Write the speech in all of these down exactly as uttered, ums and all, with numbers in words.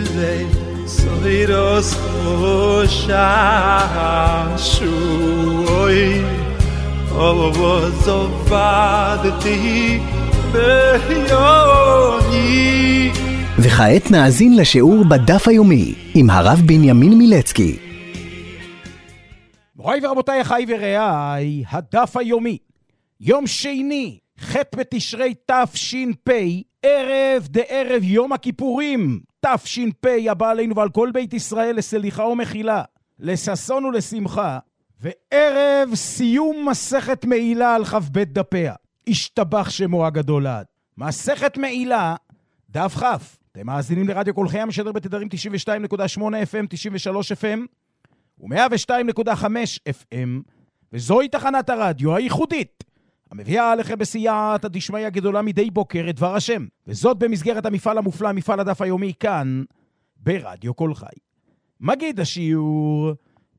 soiros shashui ovozovadti beyoni. וכעת נאזין לשיעור בדף היומי עם הרב בנימין מילצקי. מוריי ורבותיי, אחיי ורעיי, הדף היומי, יום שני, ח' בתשרי תש"פ, ערב דערב יום הכיפורים, תש"פ, הבא עלינו ועל כל בית ישראל לסליחה ומחילה, לששון ולשמחה, וערב סיום מסכת מעילה על כ"ב דפיה. השתבח שמו הגדול עד. מסכת מעילה, דף כ'. אתם מאזינים לרדיו כל חי המשדר בתדרים תשעים ושתיים נקודה שמונה אף אם, תשעים ושלוש אף אם ו-מאה ושתיים נקודה חמש אף אם, וזוהי תחנת הרדיו הייחודית המביאה עליכם בסייעתא דשמיא גדולה מדי בוקר את דבר השם, וזאת במסגרת המפעל המופלא, מפעל הדף היומי, כאן ברדיו כל חי. מגיד השיעור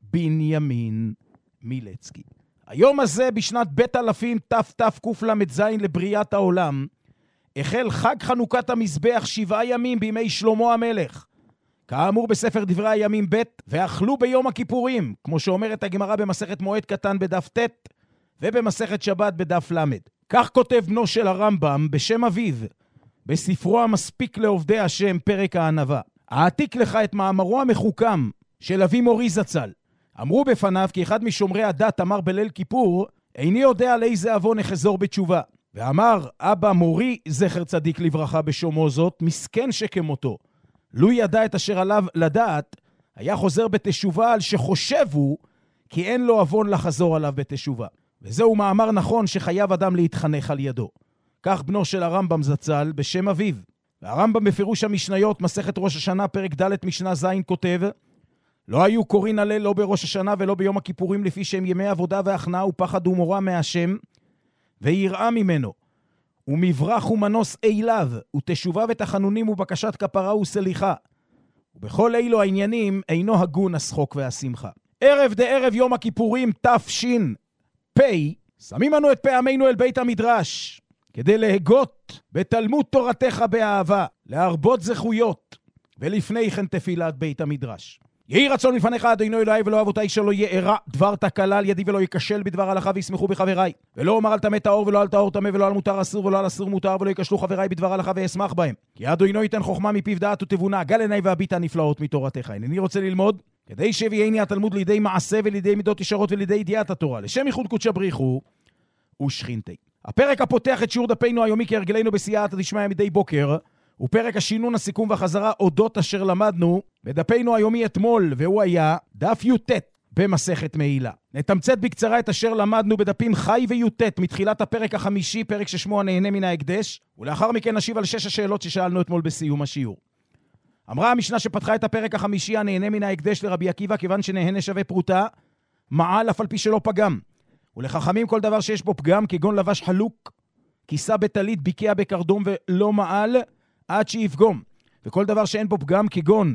בנימין מילצקי. היום הזה בשנת בית אלפים תתקל"ז לבריאת העולם, החל חג חנוכת המזבח שבעה ימים בימי שלמה המלך, כאמור בספר דברי הימים ב', ואכלו ביום הכיפורים, כמו שאומרת הגמרא במסכת מועד קטן בדף ט' ובמסכת שבת בדף ל'. כך כותב בנו של הרמב"ם בשם אביו, בספרו המספיק לעובדי השם, פרק הענווה. העתיק לך את מאמרו המחוכם של אבי מורי זצ"ל. אמרו בפניו כי אחד משומרי הדת אמר בליל כיפור, איני יודע על איזה אבון אחזור בתשובה. ואמר אבא מורי זכר צדיק לברכה בשומו זאת, מסכן שכמותו, לו ידע את אשר עליו לדעת, היה חוזר בתשובה על שחושבו כי אין לו אבון לחזור עליו בתשובה. וזהו מאמר נכון שחייב אדם להתחנך על ידו. כך בנו של הרמב"ם זצ"ל בשם אביו. והרמב"ם בפירוש המשניות, מסכת ראש השנה, פרק ד' משנה ז', כותב, לא היו קוראים הלל לא בראש השנה ולא ביום הכיפורים, לפי שהם ימי עבודה והכנעה ופחד ומורא מהשם, ויראה ממנו, ומברח ומנוס אליו, ותשובה ותחנונים ובקשת כפרה וסליחה. ובכל אילו העניינים אינו הגון השחוק והשמחה. ערב דערב יום הכיפורים תש"פ, שמים לנו את פעמינו אל בית המדרש, כדי להגות בתלמוד תורתך באהבה, להרבות זכויות, ולפני כן תפילת בית המדרש. יהי רצון לפניך אדוני אלוהי ולא אבותיי שלא יארע דבר תקלה על ידי ולא ייכשל בדבר הלכה וישמחו בחבריי, ולא אומר על טמא טהור ולא על טהור טמא ולא על מותר אסור ולא על אסור מותר, ולא ייכשלו חבריי בדבר הלכה ואשמח בהם, כי אדוני ייתן חוכמה מפיו דעת ותבונה, גל עיני והביטה נפלאות מתורתך. הנני רוצה ללמוד כדי שיביאני התלמוד לידי מעשה ולידי מידות ישרות ולידי ידיעת התורה, לשם ייחוד קודשא בריחו ושכינתי. הפרק הפותח את שיעור דפנו היומי כהרגלנו בסייעתא דשמיא מדי בוקר, ופרק השינון, הסיכום והחזרה אודות אשר למדנו בדפנו היומי אתמול, והוא היה דף י"ט במסכת מעילה. נתמצת בקצרה את אשר למדנו בדפים חי וי"ט מתחילת הפרק החמישי, פרק ששמו הנהנה מן ההקדש, ולאחר מכן נשיב על שש השאלות ששאלנו אתמול בסיום השיעור. אמרה המשנה שפתחה את הפרק החמישי, הנהנה מן ההקדש לרבי עקיבא, כיוון שנהנה שווה פרוטה, מעל אף על פי שלא פגם. ולחכמים כל דבר שיש בו פגם, כגון לבש חלוק, כיסה בטלית, ביקע בקרדום ולא מעל, עד שיפגום. וכל דבר שאין בו פגם, כגון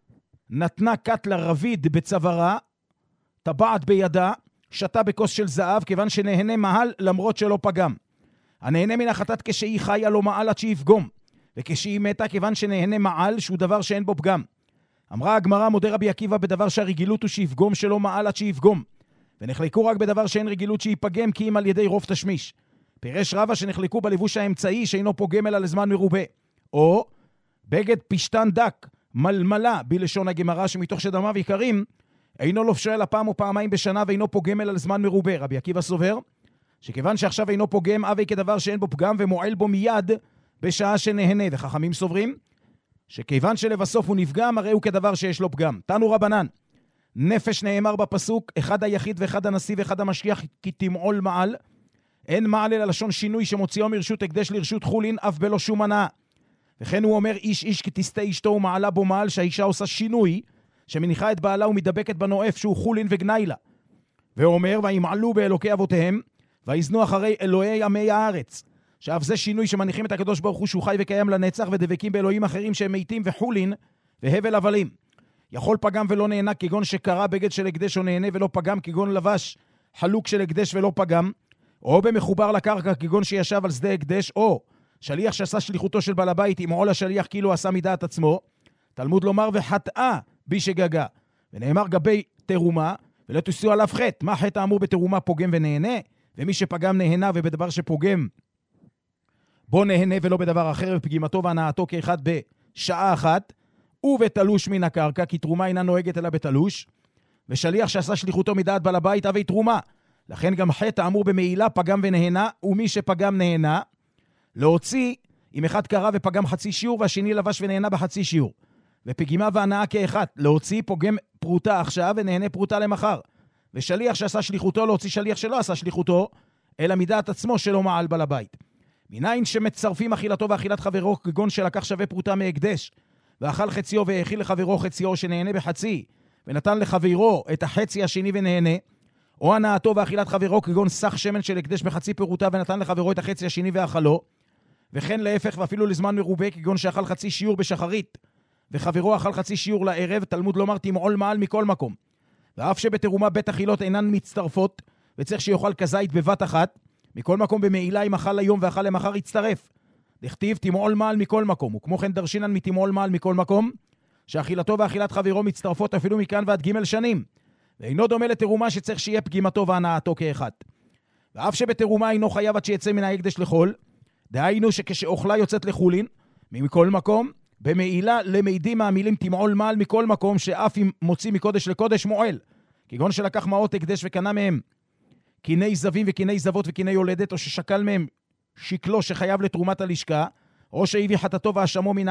נתנה קט לרביד בצווארה, טבעת בידה, שתה בכוס של זהב, כיוון שנהנה מעל למרות שלא פגם. הנהנה מן החטאת כשהיא חיה לא מעל עד שיפגום, וכשהיא מתה כיוון שנהנה מעל שהוא דבר שאין בו פגם. אמרה הגמרא, מודה רבי עקיבא בדבר שהרגילות הוא שיפגום שלא מעל עד שיפגום, ונחלקו רק בדבר שאין רגילות שיפגם, כי אם על ידי רוב תשמיש. פירש רבא שנחלקו בלבוש האמצעי שאינו פוגם אלא לזמן מרובה, או בגד פשטן דק, מלמלה בלשון הגמרא, שמתוך שדמיו יקרים אינו לובשו אלא פעם או פעמיים בשנה ואינו פוגם אלא לזמן מרובה. רבי עקיבא סובר שכיוון שעכשיו אינו פוגם, אבי כדבר שאין בו פגם ומועל בו מיד בשעה שנהנה. וחכמים סוברים שכיוון שלבסוף הוא נפגם, הרי הוא כדבר שיש לו פגם. תנו רבנן, נפש נאמר בפסוק, אחד היחיד ואחד הנשיא ואחד המשגיח כי תמעול מעל. אין מעל אלא לשון שינוי שמוציאו מרשות הקדש לרשות חולין, אף בלא שום הנאה. וכן הוא אומר איש איש כי תסתה אשתו ומעלה בו מעל, שהאישה עושה שינוי שמניחה את בעלה ומדבקת בנואף שהוא חולין וגניילה. ואומר וימעלו באלוקי אבותיהם ויזנו אחרי אלוהי עמי הארץ, שאף זה שינוי שמניחים את הקדוש ברוך הוא שהוא חי וקיים לנצח, ודבקים באלוהים אחרים שהם מתים וחולין והבל הבלים. יכול פגם ולא נהנה, כגון שקרא בגד של הקדש או נהנה ולא פגם, כגון לבש חלוק של הקדש ולא פגם, או במחובר לקרקע, כגון שישב על שדה הקדש, או שליח שעשה שליחותו של בעל הבית עם עול השליח כאילו עשה מדעת עצמו, תלמוד לומר וחטאה בשגגה. ונאמר גבי תרומה, ולא תוסיפו עליו חטא. מה חטא האמור בתרומה? פוגם ונהנה, ומי שפגם נהנה, ובדבר שפוגם בו נהנה ולא בדבר אחר, ופגימתו והנאתו כאחד בשעה אחת, ובתלוש מן הקרקע, כי תרומה אינה נוהגת אלא בתלוש, ושליח שעשה שליחותו מדעת בעל הבית אבי תרומה. לכן גם חטא האמור במעילה פגם ונהנה, ומי שפגם נהנה, להוציא אם אחד קרא ופגם חצי שיעור, והשני לבש ונהנה בחצי שיעור. ופגימה והנאה כאחד, להוציא פוגם פרוטה עכשיו ונהנה פרוטה למחר. ושליח שעשה שליחותו, להוציא שליח שלא עשה שליחותו, אלא מדעת עצמו שלא מעל בעל הבית. מניין שמצרפים אכילתו ואכילת חברו, כגון שלקח שווה פרוטה מהקדש, ואכל חציו והאכיל לחברו חציו שנהנה בחצי, ונתן לחברו את החצי השני ונהנה, או הנאתו ואכילת חברו, כגון סך שמן של הקדש בחצי פרוטה, ונתן לחברו את החצי השני ואכלו, וכן להפך ואפילו לזמן מרובה, כגון שאכל חצי שיעור בשחרית, וחברו אכל חצי שיעור לערב, תלמוד לומר תמעול מעל מכל מקום. ואף שבתרומה בית אכילות אינן מצטרפות, וצריך שיאכל כזית בבת אחת, מכל מקום במעילה אם אכל היום ואכל למחר יצטרף. דכתיב תמעול מעל מכל מקום, וכמו כן דרשינן מתמעול מעל מכל מקום, שאכילתו ואכילת חברו מצטרפות אפילו מכאן ועד ג' שנים, ואינו דומה לתרומה שצריך שיהיה פגימתו והנאתו כאחד. ואף שבתרומה אינו חייב עד שיצא מן ההקדש לחול, דהיינו שכשאוכלה יוצאת לחולין, מכל מקום, במעילה למידים מהמילים תמעול מעל מכל מקום, שאף אם מוציא מקודש לקודש מועל, כגון שלקח מעות הקדש וקנה מהם קיני זבים וקיני זבות וקיני יולדת, או ששקל מהם שקלו שחייב לתרומת הלשכה, או שהביא חטאתו והאשמו מן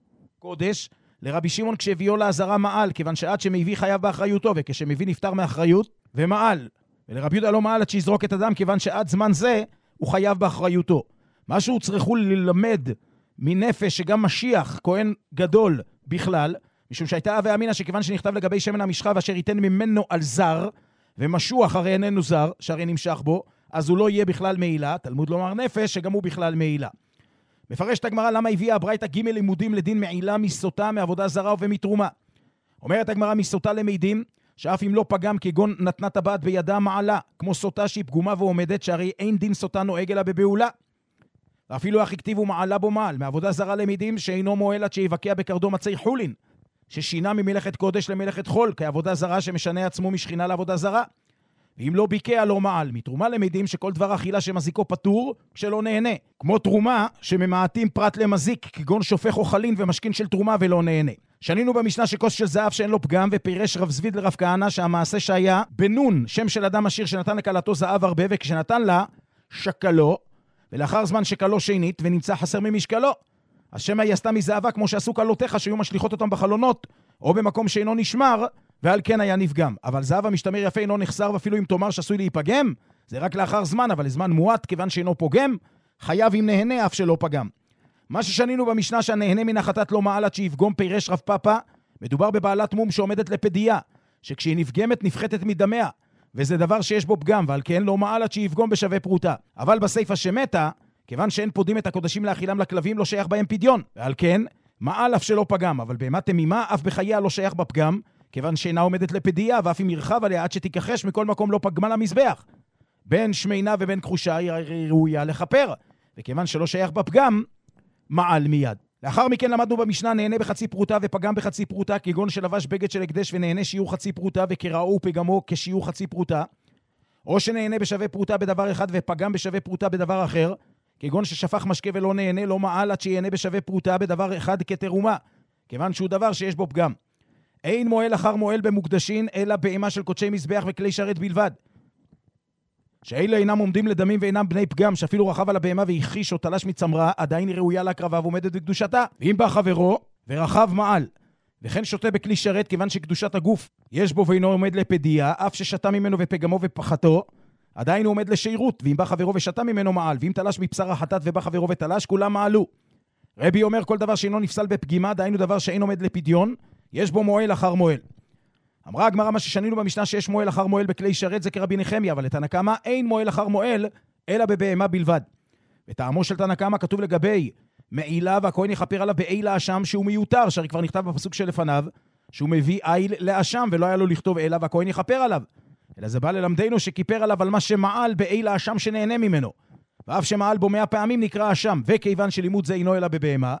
הקודש, לרבי שמעון כשהביאו לעזרה מעל, כיוון שעד שמביא חייב באחריותו, וכשמביא נפטר מאחריות ומעל. ולרבי יהודה לא מעל עד שיזרוק את הדם, כיוון שעד זמן זה הוא חייב באחריותו. מה שהוא צריכו ללמד מנפש שגם משיח, כהן גדול בכלל, משום שהייתה הווה אמינא שכיוון שנכתב לגבי שמן המשחה, ואשר ייתן ממנו על זר, ומשוח הרי איננו זר, שהרי נמשך בו, אז הוא לא יהיה בכלל מעילה. תלמוד לומר נפש שגם הוא בכלל מעילה. מפרשת הגמרא למה הביאה הברייתא ג' לימודים לדין מעילה מסוטה, מעבודה זרה ומתרומה. אומרת הגמרא מסוטה למידים, שאף אם לא פגם כגון נתנה טבעת בידה מעלה, כמו סוטה שהיא פגומה ועומדת, שהרי אין דין סוטה נוהג אלא בבעולה. ואפילו איך הכתיבו מעלה בו מעל, מעבודה זרה למידים שאינו מועל עד שיבקע בקרדו מצי חולין, ששינה ממלאכת קודש למלאכת חול, כעבודה זרה שמשנה עצמו משכינה לעבודה זרה. ואם לא ביקע לא מעל, מתרומה למידים שכל דבר אכילה שמזיקו פטור כשלא נהנה, כמו תרומה שממעטים פרט למזיק, כגון שופך אוכלין ומשכין של תרומה ולא נהנה. שנינו במשנה שכוס של זהב שאין לו פגם, ופירש רב זביד לרב כהנא שהמעשה שהיה בנון, שם של אדם עשיר שנתן לקלתו זהב הרבה, וכשנתן לה שקלו, ולאחר זמן שקלו שנית ונמצא חסר ממשקלו, אז שמה היא עשתה מזהבה כמו שעשו קלותיך שהיו משליחות אותם בחלונות, או במקום שאינו נשמר, ועל כן היה נפגם. אבל זהב המשתמר יפה אינו נחסר, ואפילו אם תאמר שעשוי להיפגם, זה רק לאחר זמן, אבל לזמן מועט, כיוון שאינו פוגם, חייב אם נהנה אף שלא פגם. מה ששנינו במשנה שהנהנה מן החטאת לא מעל עד שיפגום, פירש רב פאפה, מדובר בבעלת מום שעומדת לפדיה, שכשהיא נפגמת נפחתת מדמיה, וזה דבר שיש בו פגם, ועל כן לא מעל עד שיפגום בשווה פרוטה. אבל בסייפה שמתה, כיוון שאין פודים את הקודשים לאכילם לכלבים, לא שייך בהם פדיון, ועל כן מעל אף שלא פגם, אבל בהמה תמימה אף בחייה לא שייך בפגם, כיוון שאינה עומדת לפדיה, ואף אם ירחב עליה עד שתיכחש מכל מקום לא פגמה למזבח. בין שמינה ובין כחושה היא ראויה לחפר, וכיוון שלא שייך בפגם, מעל מיד. לאחר מכן למדנו במשנה נהנה בחצי פרוטה ופגם בחצי פרוטה, כגון שלבש בגד של הקדש ונהנה שיעור חצי פרוטה וקראו ופגמו כשיעור חצי פרוטה, או שנהנה בשווה פרוטה בדבר אחד ופגם בשווה פרוטה בדבר אחר, כגון ששפך משקה ולא נהנה, לא מעל עד שיהנה בשווה פרוטה בדבר אחד כתרומה, כיוון שהוא דבר שיש בו פגם. אין מועל אחר מועל במוקדשין, אלא בהמה של קודשי מזבח וכלי שרת בלבד. שאלה אינם עומדים לדמים ואינם בני פגם, שאפילו רחב על הבהמה והכחיש או תלש מצמרה, עדיין היא ראויה להקרבה ועומדת בקדושתה. ואם בא חברו ורחב מעל, וכן שותה בכלי שרת, כיוון שקדושת הגוף יש בו ואינו עומד לפדיה, אף ששתה ממנו ופגמו ופחתו, עדיין הוא עומד לשירות. ואם בא חברו ושתה ממנו מעל, ואם תלש מבשר החטאת ובא חברו ותלש, כולם מעלו. רבי אומר כל דבר שאינו נפסל בפגימה, דהיינו דבר שאין עומד לפדיון, יש בו מועל אחר מועל. אמרה הגמרא מה ששנינו במשנה שיש מועל אחר מועל בכלי שרת זה כרבי נחמיה, אבל לתנא קמא אין מועל אחר מועל אלא בבהמה בלבד. וטעמו של תנא קמא כתוב לגבי מעילה והכהן יכפר עליו באי לאשם שהוא מיותר, שהרי כבר נכתב בפסוק שלפניו שהוא מביא איל לאשם ולא היה לו לכתוב אלא והכהן יכפר עליו, אלא זה בא ללמדנו שכיפר עליו על מה שמעל באי לאשם שנהנה ממנו, ואף שמעל בו מאה פעמים נקרא אשם. וכיוון שלימוד זה אינו אלא בבהמה,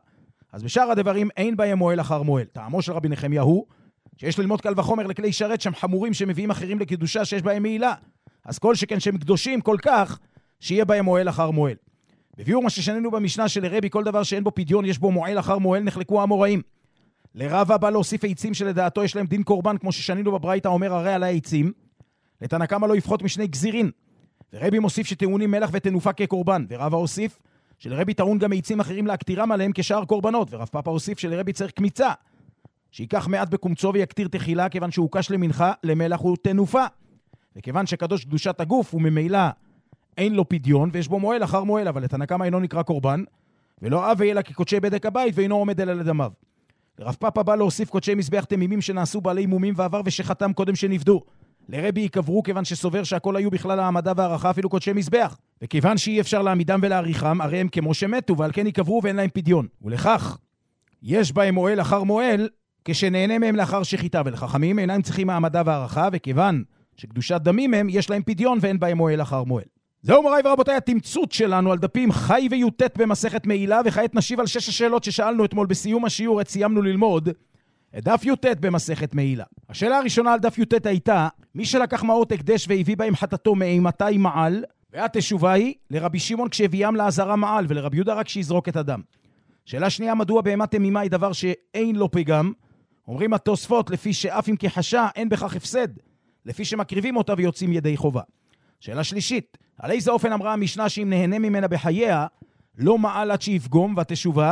אז בשאר הדברים אין בהם מועל אחר מועל. טעמו של רבי נחמיה הוא שיש ללמוד קל וחומר לכלי שרת שהם חמורים שמביאים אחרים לקדושה שיש בהם מעילה. אז כל שכן שהם קדושים כל כך, שיהיה בהם מועל אחר מועל. בביאור מה ששנינו במשנה של רבי, כל דבר שאין בו פדיון יש בו מועל אחר מועל, נחלקו האמוראים. לרבא בא להוסיף עצים שלדעתו יש להם דין קורבן, כמו ששנינו בברייתא אומר הרי על העצים. לתנא קמא לא יפחות משני גזירין. ורבי מוסיף שטעונים מלח ותנופה כקורבן. ורבא הוסיף שלרבי טעון גם עצים אחרים להקטירם עליהם כשאר קורבנות. ורב פאפא הוסיף שלרבי צריך קמיצה, שיקח מעט בקומצו ויקטיר תחילה, כיוון שהוא קש למנחה, למלח ותנופה. וכיוון שקדוש קדושת הגוף וממילא אין לו פדיון ויש בו מועל אחר מועל, אבל לתנא קמא אינו נקרא קורבן, ולא אב אלא כקודשי בדק הבית ואינו עומד אלא לדמיו. לרב פאפא בא להוסיף קודשי מזבח תמימים שנעשו בעלי מומים ועבר ושחתם קודם שנפדו. לרבי יקברו כיוון שסובר שהכל היו בכלל העמדה והערכה, אפילו קודשי מזבח. וכיוון שאי אפשר להעמידם ולהעריכם, הרי הם כמו שמתו, ועל כן יקברו ואין להם פדיון. ולכך יש בהם מועל אחר מועל כשנהנה מהם לאחר שחיטה, ולחכמים אינם צריכים העמדה והערכה, וכיוון שקדושת דמים הם, יש להם פדיון ואין בהם מועל אחר מועל. זהו מוריי ורבותיי התמצות שלנו על דפים חי ויוטט במסכת מעילה, וכעת נשיב על שש השאלות ששאלנו אתמול בסיום השיעור, עת סיימנו ללמוד את דף יוטט במסכת מעילה. השאלה הראשונה על דף יוטט הייתה, מי שלקח מעות הקדש והביא בהם חטאתו מאימתי מעל, והתשובה היא לרבי שמעון כשהביאם לעזרה מעל, ולרבי יהודה רק שיזרוק את הדם. שאלה שנייה, מדוע בהמת תמימה היא דבר שאין לו פגם? אומרים התוספות, לפי שאף אם כחשה אין בכך הפסד, לפי שמקריבים אותה ויוצאים ידי חובה. שאלה שלישית, על איזה אופן אמרה המשנה שאם נהנה ממנה בחייה, לא מעל עד שיפגום, והתשובה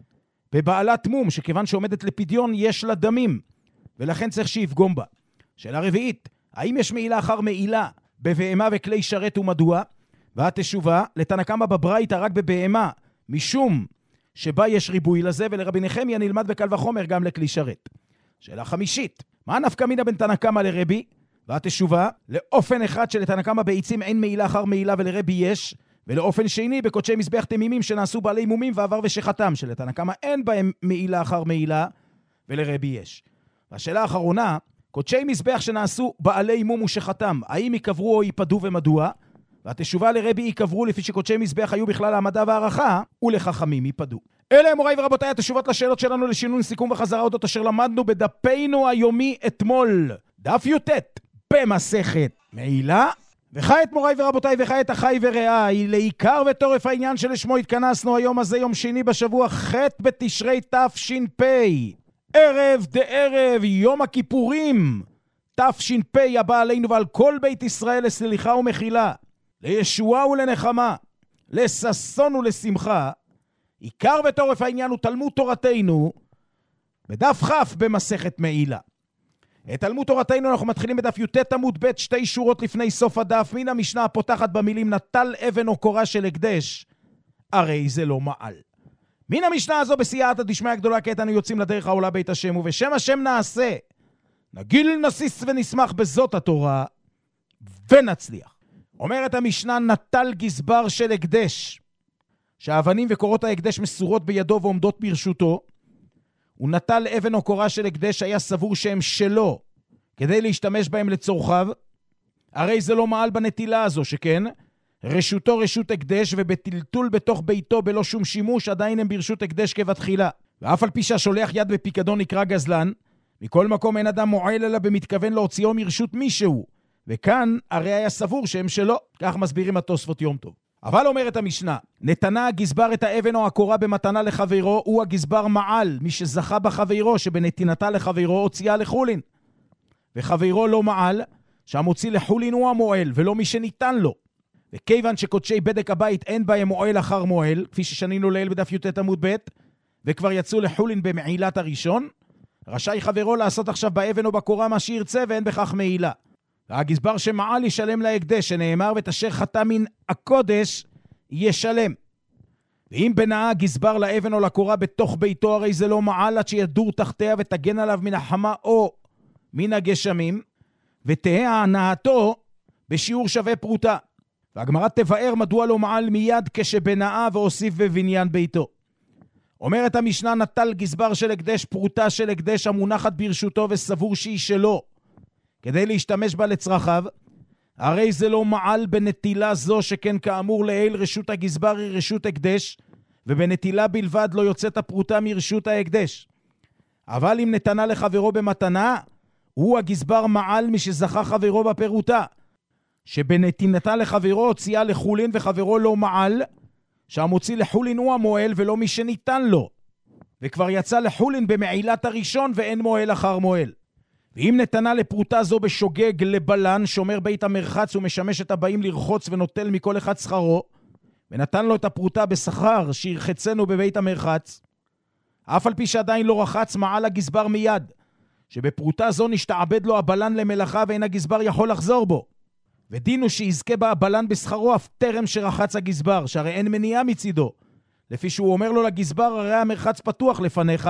בבעלת מום, שכיוון שעומדת לפדיון יש לה דמים, ולכן צריך שיפגום בה. שאלה רביעית, האם יש מעילה אחר מעילה בבהמה וכלי שרת ומדוע? והתשובה, לתנא קמא בברייתא רק בבהמה, משום שבה יש ריבוי לזה, ולרבי נחמיה נלמד בקל וחומר גם לכלי שרת. שאלה חמישית, מה נפקא מינה בין תנא קמא לרבי? והתשובה, לאופן אחד שלתנא קמא בעצים אין מעילה אחר מעילה ולרבי יש, ולאופן שני בקודשי מזבח תמימים שנעשו בעלי מומים ועבר ושחתם, שלתנא קמא אין בהם מעילה אחר מעילה ולרבי יש. והשאלה האחרונה, קודשי מזבח שנעשו בעלי מום ושחתם, האם יקברו או ייפדו ומדוע? והתשובה לרבי יקברו לפי שקודשי מזבח היו בכלל העמדה והערכה, ולחכמים ייפדו. אלה הם מוריי ורבותיי התשובות לשאלות שלנו לשינון סיכום וחזרה אודות אשר למדנו בדפנו היומי אתמול. דף יוטט במסכת מעילה. וכעת מוריי ורבותיי וכעת אחי ורעי, לעיקר ותורף העניין שלשמו התכנסנו היום הזה, יום שני בשבוע ח' בתשרי תש"פ, ערב דערב יום הכיפורים תש"פ, הבא עלינו ועל כל בית ישראל לסליחה ומחילה, לישועה ולנחמה, לששון ולשמחה. עיקר ותורף העניין הוא תלמוד תורתנו בדף כ' במסכת מעילה. את תלמוד תורתנו אנחנו מתחילים בדף י"ט עמוד ב', שתי שורות לפני סוף הדף, מן המשנה הפותחת במילים נטל אבן או קורה של הקדש, הרי זה לא מעל. מן המשנה הזו בסייעתא דשמיא הגדולה, כעת אנו יוצאים לדרך העולה בית השם, ובשם השם נעשה, נגיל נסיס ונשמח בזאת התורה, ונצליח. אומרת המשנה, נטל גזבר של הקדש, שהאבנים וקורות ההקדש מסורות בידו ועומדות ברשותו, הוא נטל אבן או קורה של הקדש, היה סבור שהם שלו, כדי להשתמש בהם לצורכיו, הרי זה לא מעל בנטילה הזו, שכן רשותו רשות הקדש, ובטלטול בתוך ביתו בלא שום שימוש, עדיין הם ברשות הקדש כבתחילה. ואף על פי שהשולח יד בפיקדון נקרא גזלן, מכל מקום אין אדם מועל אלא במתכוון להוציאו מרשות מישהו, וכאן הרי היה סבור שהם שלו. כך מסבירים התוספות יום טוב. אבל אומרת המשנה, נתנה הגזבר את האבן או הקורה במתנה לחברו, הוא הגזבר מעל, מי שזכה בחברו שבנתינתה לחברו הוציאה לחולין. וחברו לא מעל, שהמוציא לחולין הוא המועל, ולא מי שניתן לו. וכיוון שקודשי בדק הבית אין בהם מועל אחר מועל, כפי ששנינו לעיל בדף י"ט עמוד ב', וכבר יצאו לחולין במעילת הראשון, רשאי חברו לעשות עכשיו באבן או בקורה מה שירצה, ואין בכך מעילה. והגזבר שמעל ישלם להקדש, שנאמר ותשר חטא מן הקודש ישלם. ואם בנאה גזבר לאבן או לקורה בתוך ביתו, הרי זה לא מעל עד שידור תחתיה ותגן עליו מן החמה או מן הגשמים, ותהה הנאתו בשיעור שווה פרוטה. והגמרא תבאר מדוע לא מעל מיד כשבנאה והוסיף בבניין ביתו. אומרת המשנה, נטל גזבר של הקדש פרוטה של הקדש המונחת ברשותו וסבור שהיא שלו, כדי להשתמש בה לצרכיו, הרי זה לא מעל בנטילה זו, שכן כאמור לעיל רשות הגזבר היא רשות הקדש, ובנטילה בלבד לא יוצאת הפרוטה מרשות ההקדש. אבל אם נתנה לחברו במתנה, הוא הגזבר מעל משזכה חברו בפירוטה. שבנתינתה לחברו הוציאה לחולין וחברו לא מעל, שהמוציא לחולין הוא המועל ולא מי שניתן לו. וכבר יצא לחולין במעילת הראשון ואין מועל אחר מועל. ואם נתנה לפרוטה זו בשוגג לבלן, שומר בית המרחץ ומשמש את הבאים לרחוץ ונוטל מכל אחד שכרו, ונתן לו את הפרוטה בשכר שירחצנו בבית המרחץ, אף על פי שעדיין לא רחץ מעל הגזבר מיד, שבפרוטה זו נשתעבד לו הבלן למלאכה ואין הגזבר יכול לחזור בו. ודינו שיזכה בה הבלן בשכרו אף טרם שרחץ הגזבר, שהרי אין מניעה מצידו. לפי שהוא אומר לו לגזבר, הרי המרחץ פתוח לפניך,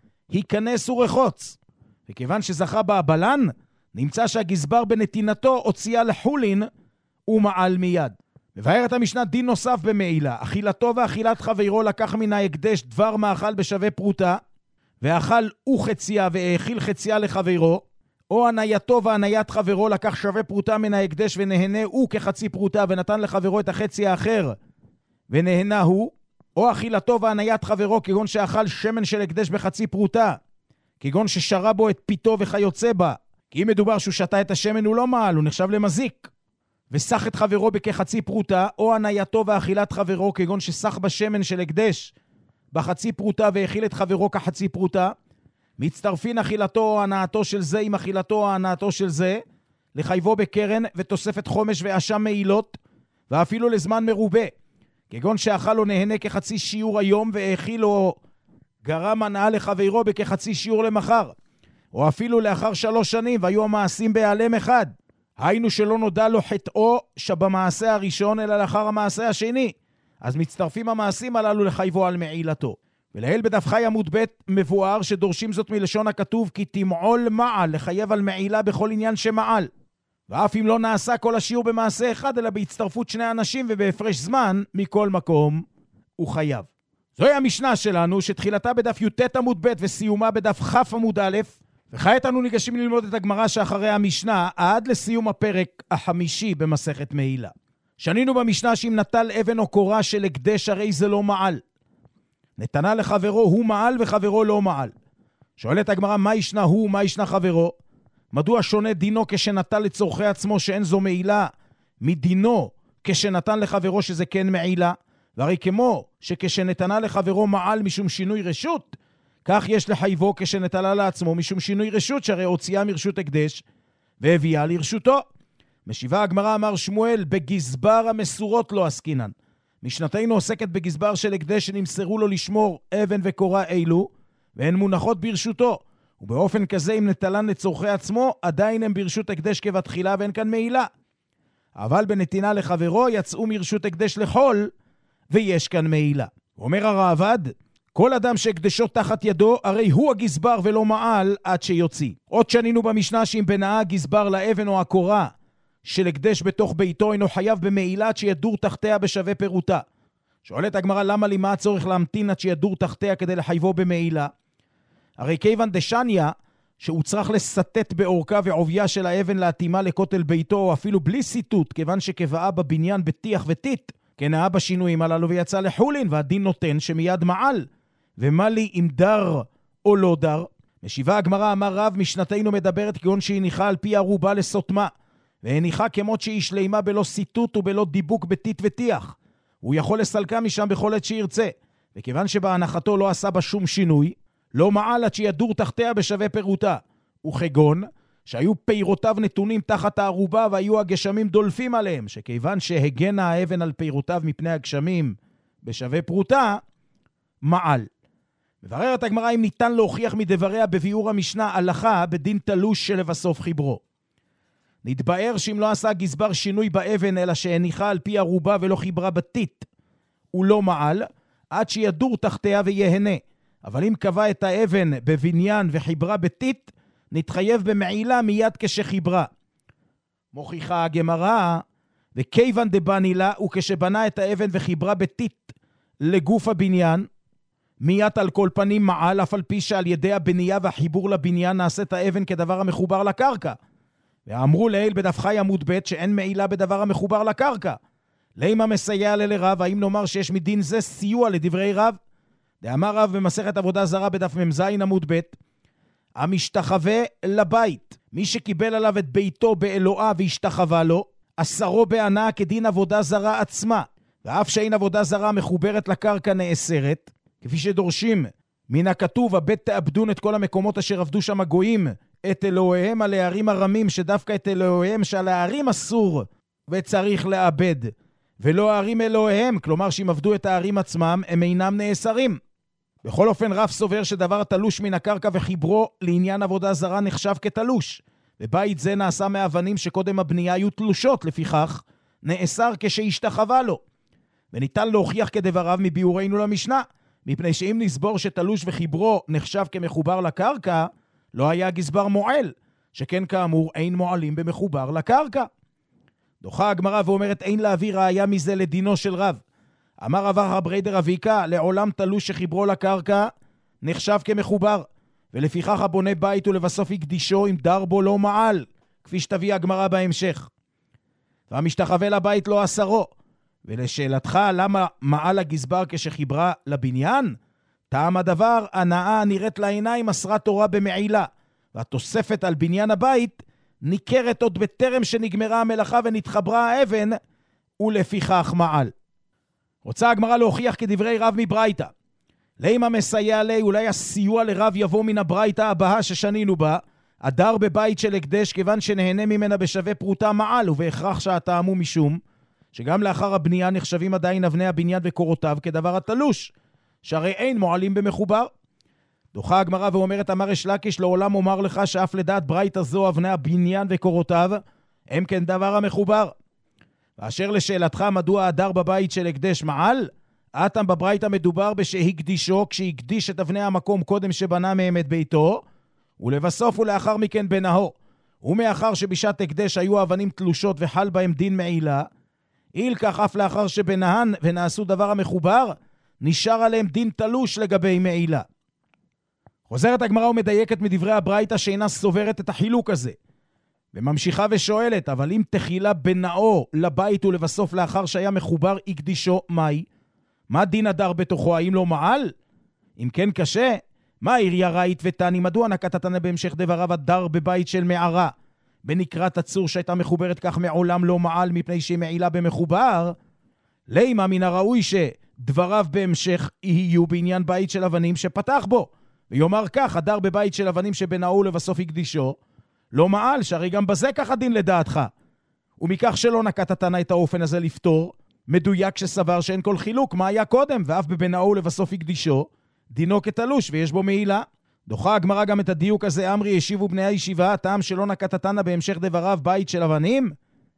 היכנס ורחוץ. וכיוון שזכה בה הבלן, נמצא שהגזבר בנתינתו הוציאה לחולין ומעל מיד. מבארת המשנה דין נוסף במעילה, אכילתו ואכילת חברו לקח מן ההקדש דבר מאכל בשווה פרוטה, ואכל הוא חציה והאכיל חציה לחברו, או הנייתו והניית חברו לקח שווה פרוטה מן ההקדש ונהנה הוא כחצי פרוטה ונתן לחברו את החצי האחר ונהנה הוא, או אכילתו והניית חברו כגון שאכל שמן של הקדש בחצי פרוטה, כגון ששרה בו את פיתו וכיוצא בה, כי אם מדובר שהוא שתה את השמן הוא לא מעל, הוא נחשב למזיק. וסח את חברו בכחצי פרוטה, או הנייתו ואכילת חברו כגון שסח בשמן של הקדש בחצי פרוטה והאכיל את חברו כחצי פרוטה, מצטרפין אכילתו או הנעתו של זה עם אכילתו או הנעתו של זה, לחייבו בקרן ותוספת חומש ואשם מעילות, ואפילו לזמן מרובה, כגון שאכל או נהנה כחצי שיעור היום והאכיל או גרם הנאה לחברו בכחצי שיעור למחר, או אפילו לאחר שלוש שנים והיו המעשים בהיעלם אחד, היינו שלא נודע לו חטאו שבמעשה הראשון אלא לאחר המעשה השני, אז מצטרפים המעשים הללו לחייבו על מעילתו. ולהל בדף חי עמוד ב' מבואר שדורשים זאת מלשון הכתוב כי תמעול מעל, לחייב על מעילה בכל עניין שמעל. ואף אם לא נעשה כל השיעור במעשה אחד אלא בהצטרפות שני אנשים ובהפרש זמן, מכל מקום הוא חייב. זוהי המשנה שלנו שתחילתה בדף י"ט עמוד ב' וסיומה בדף כ' עמוד א', וכעת אנו ניגשים ללמוד את הגמרא שאחרי המשנה עד לסיום הפרק החמישי במסכת מעילה. שנינו במשנה שאם נטל אבן או קורה של הקדש הרי זה לא מעל. נתנה לחברו הוא מעל וחברו לא מעל. שואלת הגמרא מה ישנה הוא ומה ישנה חברו? מדוע שונה דינו כשנטל לצורכי עצמו שאין זו מעילה מדינו כשנתן לחברו שזה כן מעילה? והרי כמו שכשנתנה לחברו מעל משום שינוי רשות, כך יש לחייבו כשנטלה לעצמו משום שינוי רשות, שהרי הוציאה מרשות הקדש והביאה לרשותו. משיבה הגמרא אמר שמואל בגזבר המסורות לא עסקינן. משנתנו עוסקת בגזבר של הקדש שנמסרו לו לשמור אבן וקורה אילו והן מונחות ברשותו, ובאופן כזה אם נטלן לצורכי עצמו עדיין הם ברשות הקדש כבתחילה ואין כאן מעילה. אבל בנתינה לחברו יצאו מרשות הקדש לחול ויש כאן מעילה. אומר הרעב"ד, כל אדם שהקדשו תחת ידו הרי הוא הגזבר ולא מעל עד שיוציא. עוד שנינו במשנה שאם בנאה הגזבר לאבן או הקורה של הקדש בתוך ביתו אינו חייב במעילה עד שידור תחתיה בשווה פירוטה. שואלת הגמרא למה לי מה הצורך להמתין עד שידור תחתיה כדי לחייבו במעילה? הרי כיוון דשניה שהוא צריך לסטט באורכה ועוביה של האבן להתאימה לכותל ביתו או אפילו בלי סיטוט, כיוון שכבאה בבניין בטיח וטיט כנאה בשינויים הללו ויצא לחולין, והדין נותן שמיד מעל. ומה לי אם דר או לא דר? משיבה הגמרא אמר רב משנתנו מדברת כגון שהניחה על פי ערובה לסותמה, והניחה כמות שהיא שלימה בלא סיטוט ובלא דיבוק בטיט וטיח. הוא יכול לסלקה משם בכל עת שירצה, וכיוון שבהנחתו לא עשה בה שום שינוי, לא מעל עד שידור תחתיה בשווה פירוטה. וכגון שהיו פירותיו נתונים תחת הערובה והיו הגשמים דולפים עליהם, שכיוון שהגנה האבן על פירותיו מפני הגשמים בשווה פרוטה, מעל. מבררת הגמרא אם ניתן להוכיח מדבריה בביאור המשנה הלכה בדין תלוש שלבסוף חיברו. נתבאר שאם לא עשה גזבר שינוי באבן אלא שהניחה על פי ערובה ולא חיברה בטיט, הוא לא מעל עד שידור תחתיה ויהנה. אבל אם קבע את האבן בבניין וחיברה בטיט, נתחייב במעילה מיד כשחיברה. מוכיחה הגמרא, וכיוון דבני לה, וכשבנה את האבן וחיברה בטיט לגוף הבניין, מיד על כל פנים מעל, אף על פי שעל ידי הבנייה והחיבור לבניין נעשית האבן כדבר המחובר לקרקע. ואמרו לעיל בדף חי עמוד ב' שאין מעילה בדבר המחובר לקרקע. לימה מסייע לרב, האם נאמר שיש מדין זה סיוע לדברי רב? דאמר רב במסכת עבודה זרה בדף מ"ז עמוד ב', המשתחווה לבית, מי שקיבל עליו את ביתו באלואה והשתחווה לו, אסרו בענה כדין עבודה זרה עצמה, ואף שאין עבודה זרה מחוברת לקרקע נאסרת, כפי שדורשים מן הכתוב, הבית תאבדון את כל המקומות אשר עבדו שם הגויים, את אלוהיהם על הערים הרמים, שדווקא את אלוהיהם שעל הערים אסור וצריך לאבד, ולא הערים אלוהיהם, כלומר שאם עבדו את הערים עצמם, הם אינם נאסרים. בכל אופן רב סובר שדבר תלוש מן הקרקע וחיברו לעניין עבודה זרה נחשב כתלוש, ובית זה נעשה מאבנים שקודם הבנייה היו תלושות, לפיכך נאסר כשהשתחווה לו. וניתן להוכיח כדבריו מביאורנו למשנה, מפני שאם נסבור שתלוש וחיברו נחשב כמחובר לקרקע, לא היה גזבר מועל, שכן כאמור אין מועלים במחובר לקרקע. דוחה הגמרא ואומרת אין להביא ראיה מזה לדינו של רב. אמר רב אחא בריידר אביקה, לעולם תלוש שחיברו לקרקע נחשב כמחובר, ולפיכך הבונה בית ולבסוף יקדישו אם דר בו לא מעל, כפי שתביא הגמרא בהמשך. והמשתחווה לבית לא אסרו. ולשאלתך למה מעל הגזבר כשחיברה לבניין? טעם הדבר, הנאה נראית לעיניים אסרה תורה במעילה, והתוספת על בניין הבית ניכרת עוד בטרם שנגמרה המלאכה ונתחברה האבן, ולפיכך מעל. רוצה הגמרא להוכיח כדברי רב מברייתא. לימה מסייע לי, אולי הסיוע לרב יבוא מן הברייתא הבאה ששנינו בה, הדר בבית של הקדש כיוון שנהנה ממנה בשווה פרוטה מעל, ובהכרח שהטעמו משום, שגם לאחר הבנייה נחשבים עדיין אבני הבניין וקורותיו כדבר התלוש, שהרי אין מועלים במחובר. דוחה הגמרא ואומרת אמר יש לקיש, לעולם אומר לך שאף לדעת ברייתא זו אבני הבניין וקורותיו, הם כן דבר המחובר. ואשר לשאלתך מדוע הדר בבית של הקדש מעל, אתם בברייתא מדובר בשהקדישו, כשהקדיש את אבני המקום קודם שבנה מהם את ביתו, ולבסוף ולאחר מכן בנהו. ומאחר שבשעת הקדש היו אבנים תלושות וחל בהם דין מעילה, איל כך אף לאחר שבנהן ונעשו דבר המחובר, נשאר עליהם דין תלוש לגבי מעילה. חוזרת הגמרא ומדייקת מדברי הברייתא שאינה סוברת את החילוק הזה, וממשיכה ושואלת, אבל אם תחילה בנאו לבית ולבסוף לאחר שהיה מחובר יקדישו, מהי? מה דין הדר בתוכו? האם לא מעל? אם כן קשה, מה עיריה ראית ותני? מדוע נקטתנה בהמשך דבריו הדר בבית של מערה? בנקרת הצור שהייתה מחוברת כך מעולם לא מעל מפני שהיא מעילה במחובר? לימה מן הראוי שדבריו בהמשך יהיו בעניין בית של אבנים שפתח בו, ויאמר כך, הדר בבית של אבנים שבנאו לבסוף יקדישו, לא מעל, שהרי גם בזה כך הדין לדעתך. ומכך שלא נקטתנה את האופן הזה לפתור, מדויק שסבר שאין כל חילוק, מה היה קודם, ואף בבנאו לבסוף יקדישו, דינו כתלוש ויש בו מעילה. דוחה הגמרא גם את הדיוק הזה, אמרי ישיבו בני הישיבה, הטעם שלא נקטתנה בהמשך דבריו בית של אבנים?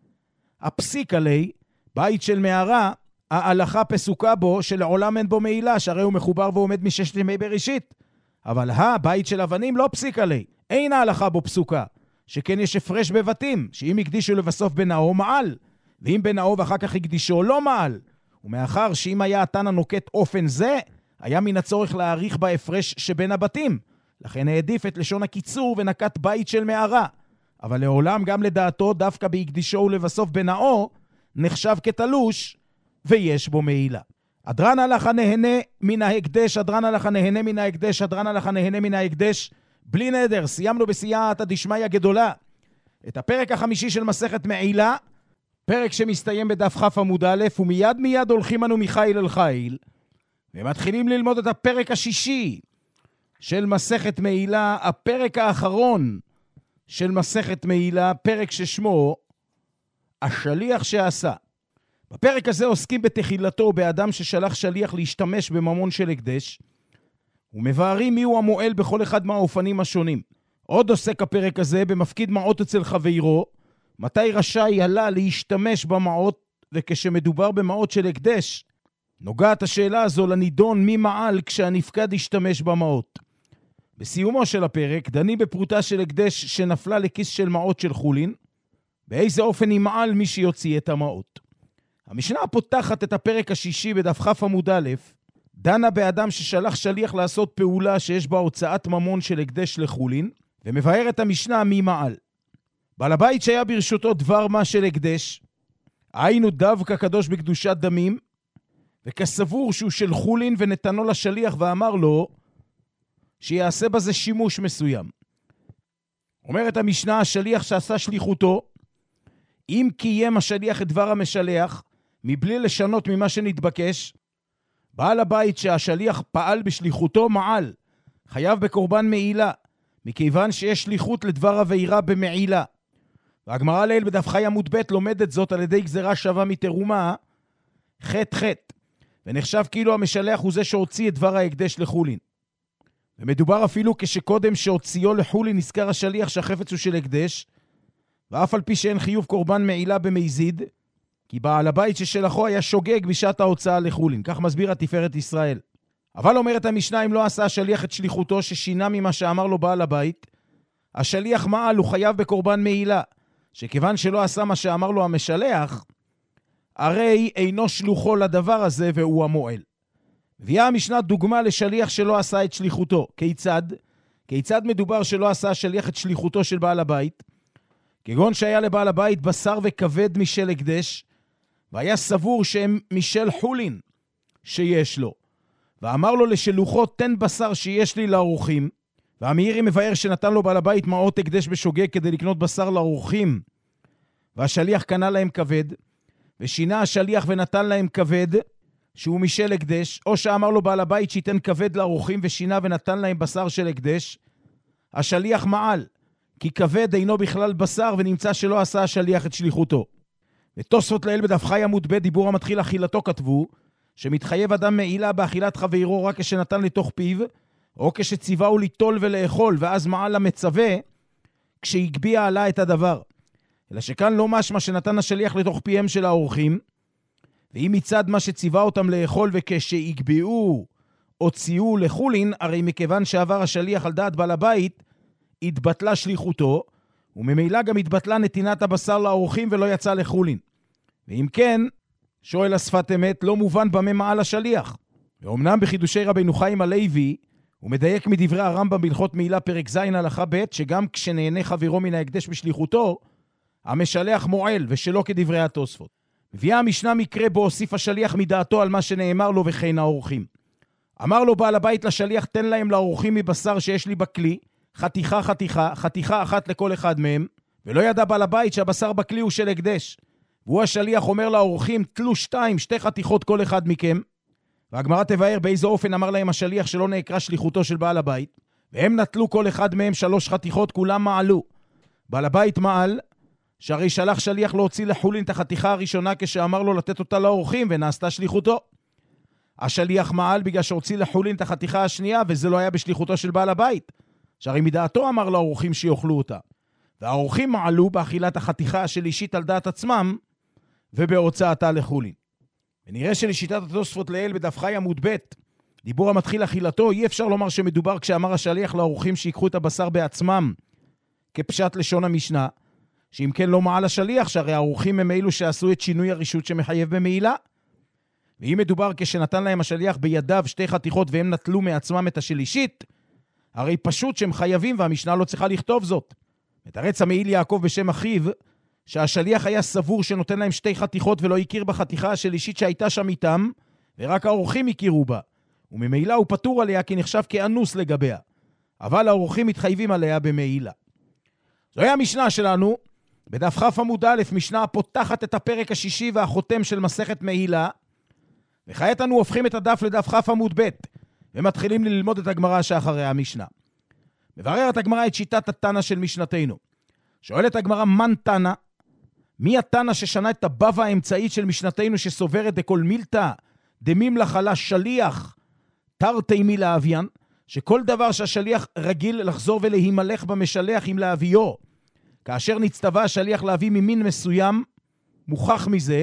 הפסיק עלי, בית של מערה, ההלכה פסוקה בו שלעולם אין בו מעילה, שהרי הוא מחובר ועומד מששת ימי בראשית. אבל הבית של אבנים לא פסיק עלי, אין ההלכה בו פסוקה, שכן יש הפרש בבתים, שאם יקדישו לבסוף בנאו מעל, ואם בנאו ואחר כך יקדישו לא מעל. ומאחר שאם היה התנא נוקט אופן זה, היה מן הצורך להאריך בהפרש שבין הבתים, לכן העדיף את לשון הקיצור ונקט בית של מערה. אבל לעולם גם לדעתו דווקא בהקדישו ולבסוף בנאו נחשב כתלוש ויש בו מעילה. אדרן הלכה נהנה מן ההקדש, אדרן הלכה נהנה מן ההקדש, אדרן הלכה נהנה מן ההקדש. בלי נדר, סיימנו בסייעתא דשמיא גדולה את הפרק החמישי של מסכת מעילה, פרק שמסתיים בדף כ' עמוד א', ומיד מיד הולכים אנו מחיל אל חיל, ומתחילים ללמוד את הפרק השישי של מסכת מעילה, הפרק האחרון של מסכת מעילה, פרק ששמו השליח שעשה. בפרק הזה עוסקים בתחילתו באדם ששלח שליח להשתמש בממון של הקדש, ומבארים מיהו המועל בכל אחד מהאופנים השונים. עוד עוסק הפרק הזה במפקיד מעות אצל חברו, מתי רשאי עלה להשתמש במעות, וכשמדובר במעות של הקדש, נוגעת השאלה הזו לנידון מי מעל כשהנפקד ישתמש במעות. בסיומו של הפרק דני בפרוטה של הקדש שנפלה לכיס של מעות של חולין, באיזה אופן ימעל מי שיוציא את המעות. המשנה פותחת את הפרק השישי בדף כ' עמוד א', דנה באדם ששלח שליח לעשות פעולה שיש בה הוצאת ממון של הקדש לחולין, ומבאר את המשנה מי מעל. בעל הבית שהיה ברשותו דבר מה של הקדש, היינו דווקא קדוש בקדושת דמים, וכסבור שהוא של חולין ונתנו לשליח ואמר לו שיעשה בזה שימוש מסוים. אומרת המשנה, השליח שעשה שליחותו, אם קיים השליח את דבר המשלח, מבלי לשנות ממה שנתבקש, בעל הבית שהשליח פעל בשליחותו מעל, חייב בקורבן מעילה, מכיוון שיש שליחות לדבר עבירה במעילה. והגמרא לעיל בדף חי עמוד ב' לומדת זאת על ידי גזרה שווה מתרומה, חט חט, ונחשב כאילו המשלח הוא זה שהוציא את דבר ההקדש לחולין. ומדובר אפילו כשקודם שהוציאו לחולין נזכר השליח שהחפץ הוא של הקדש, ואף על פי שאין חיוב קורבן מעילה במזיד, כי בעל הבית ששלחו היה שוגג בשעת ההוצאה לחולין. כך מסביר התפארת ישראל. אבל אומרת המשנה, אם לא עשה השליח את שליחותו ששינה ממה שאמר לו בעל הבית, השליח מעל הוא חייב בקורבן מעילה, שכיוון שלא עשה מה שאמר לו המשלח, הרי אינו שלוחו לדבר הזה והוא המועל. הביאה המשנה דוגמה לשליח שלא עשה את שליחותו. כיצד? כיצד מדובר שלא עשה השליח את שליחותו של בעל הבית? כגון שהיה לבעל הבית בשר וכבד משל הקדש, והיה סבור שהם משל חולין שיש לו. ואמר לו לשלוחו, תן בשר שיש לי לאורחים. והמאירי מבאר שנתן לו בעל הבית מעות הקדש בשוגג כדי לקנות בשר לאורחים. והשליח קנה להם כבד, ושינה השליח ונתן להם כבד, שהוא משל הקדש, או שאמר לו בעל הבית שייתן כבד לאורחים ושינה ונתן להם בשר של הקדש, השליח מעל, כי כבד אינו בכלל בשר ונמצא שלא עשה השליח את שליחותו. ותוספות לעיל בדף חי עמוד ב' דיבור המתחיל אכילתו כתבו, שמתחייב אדם מעילה באכילת חברו רק כשנתן לתוך פיו, או כשציווהו ליטול ולאכול, ואז מעל המצווה, כשהגביע עלה את הדבר. אלא שכאן לא משמע שנתן השליח לתוך פיהם של האורחים, ואם מצד מה שציווה אותם לאכול וכשהגביעו או ציהו לחולין, הרי מכיוון שעבר השליח על דעת בעל הבית, התבטלה שליחותו, וממילא גם התבטלה נתינת הבשר לאורחים ולא יצא לחולין. ואם כן, שואל השפת אמת, לא מובן במה מעל השליח. ואומנם בחידושי רבינו חיים הלוי, הוא מדייק מדברי הרמב"ם בהלכות מעילה פרק ז' הלכה ב', שגם כשנהנה חברו מן ההקדש בשליחותו, המשלח מועל ושלא כדברי התוספות. מביאה המשנה מקרה בו הוסיף השליח מדעתו על מה שנאמר לו וכן האורחים. אמר לו בעל הבית לשליח, תן להם לאורחים מבשר שיש לי בכלי, חתיכה חתיכה, חתיכה אחת לכל אחד מהם, ולא ידע בעל הבית שהבשר בכלי הוא של הקדש. והוא השליח אומר לאורחים, תלו שתיים, שתי חתיכות כל אחד מכם, והגמרא תבאר באיזה אופן אמר להם השליח שלא נעקרה שליחותו של בעל הבית, והם נטלו כל אחד מהם שלוש חתיכות, כולם מעלו. בעל הבית מעל, שהרי שלח שליח להוציא לחולין את החתיכה הראשונה כשאמר לו לתת אותה לאורחים ונעשתה שליחותו. השליח מעל בגלל שהוציא לחולין את החתיכה השנייה, וזה לא היה בשליחותו של בעל הבית, שהרי מדעתו אמר לאורחים שיאכלו אותה. והאורחים מעלו באכילת החתיכה של אישית על דעת עצמם ובהוצאתה לחולין. ונראה שלשיטת התוספות לעיל בדף חי עמוד ב' דיבור המתחיל אכילתו, אי אפשר לומר שמדובר כשאמר השליח לאורחים שיקחו את הבשר בעצמם כפשט לשון המשנה, שאם כן לא מעל השליח, שהרי האורחים הם אלו שעשו את שינוי הרשות שמחייב במעילה. ואם מדובר כשנתן להם השליח בידיו שתי חתיכות והם נטלו מעצמם את השלישית, הרי פשוט שהם חייבים והמשנה לא צריכה לכתוב זאת. מתרץ המעיל יעקב בשם אחיו, שהשליח היה סבור שנותן להם שתי חתיכות ולא הכיר בחתיכה השלישית שהייתה שם איתם, ורק האורחים הכירו בה, וממעילה הוא פטור עליה כי נחשב כאנוס לגביה, אבל האורחים מתחייבים עליה במעילה. זוהי המשנה שלנו, בדף כ' עמוד א', משנה הפותחת את הפרק השישי והחותם של מסכת מעילה, וכעת אנו הופכים את הדף לדף כ' עמוד ב', ומתחילים ללמוד את הגמרא שאחרי המשנה. מבררת הגמרא את שיטת התנא של משנתנו. שואלת הגמרא, מן תנא? מי התנא ששנה את הבבא האמצעית של משנתנו שסוברת דכל מילתא דמים לחלה שליח תרתי מי להביין, שכל דבר שהשליח רגיל לחזור ולהימלך במשלח עם להביו, כאשר נצטווה השליח להביא ממין מסוים, מוכח מזה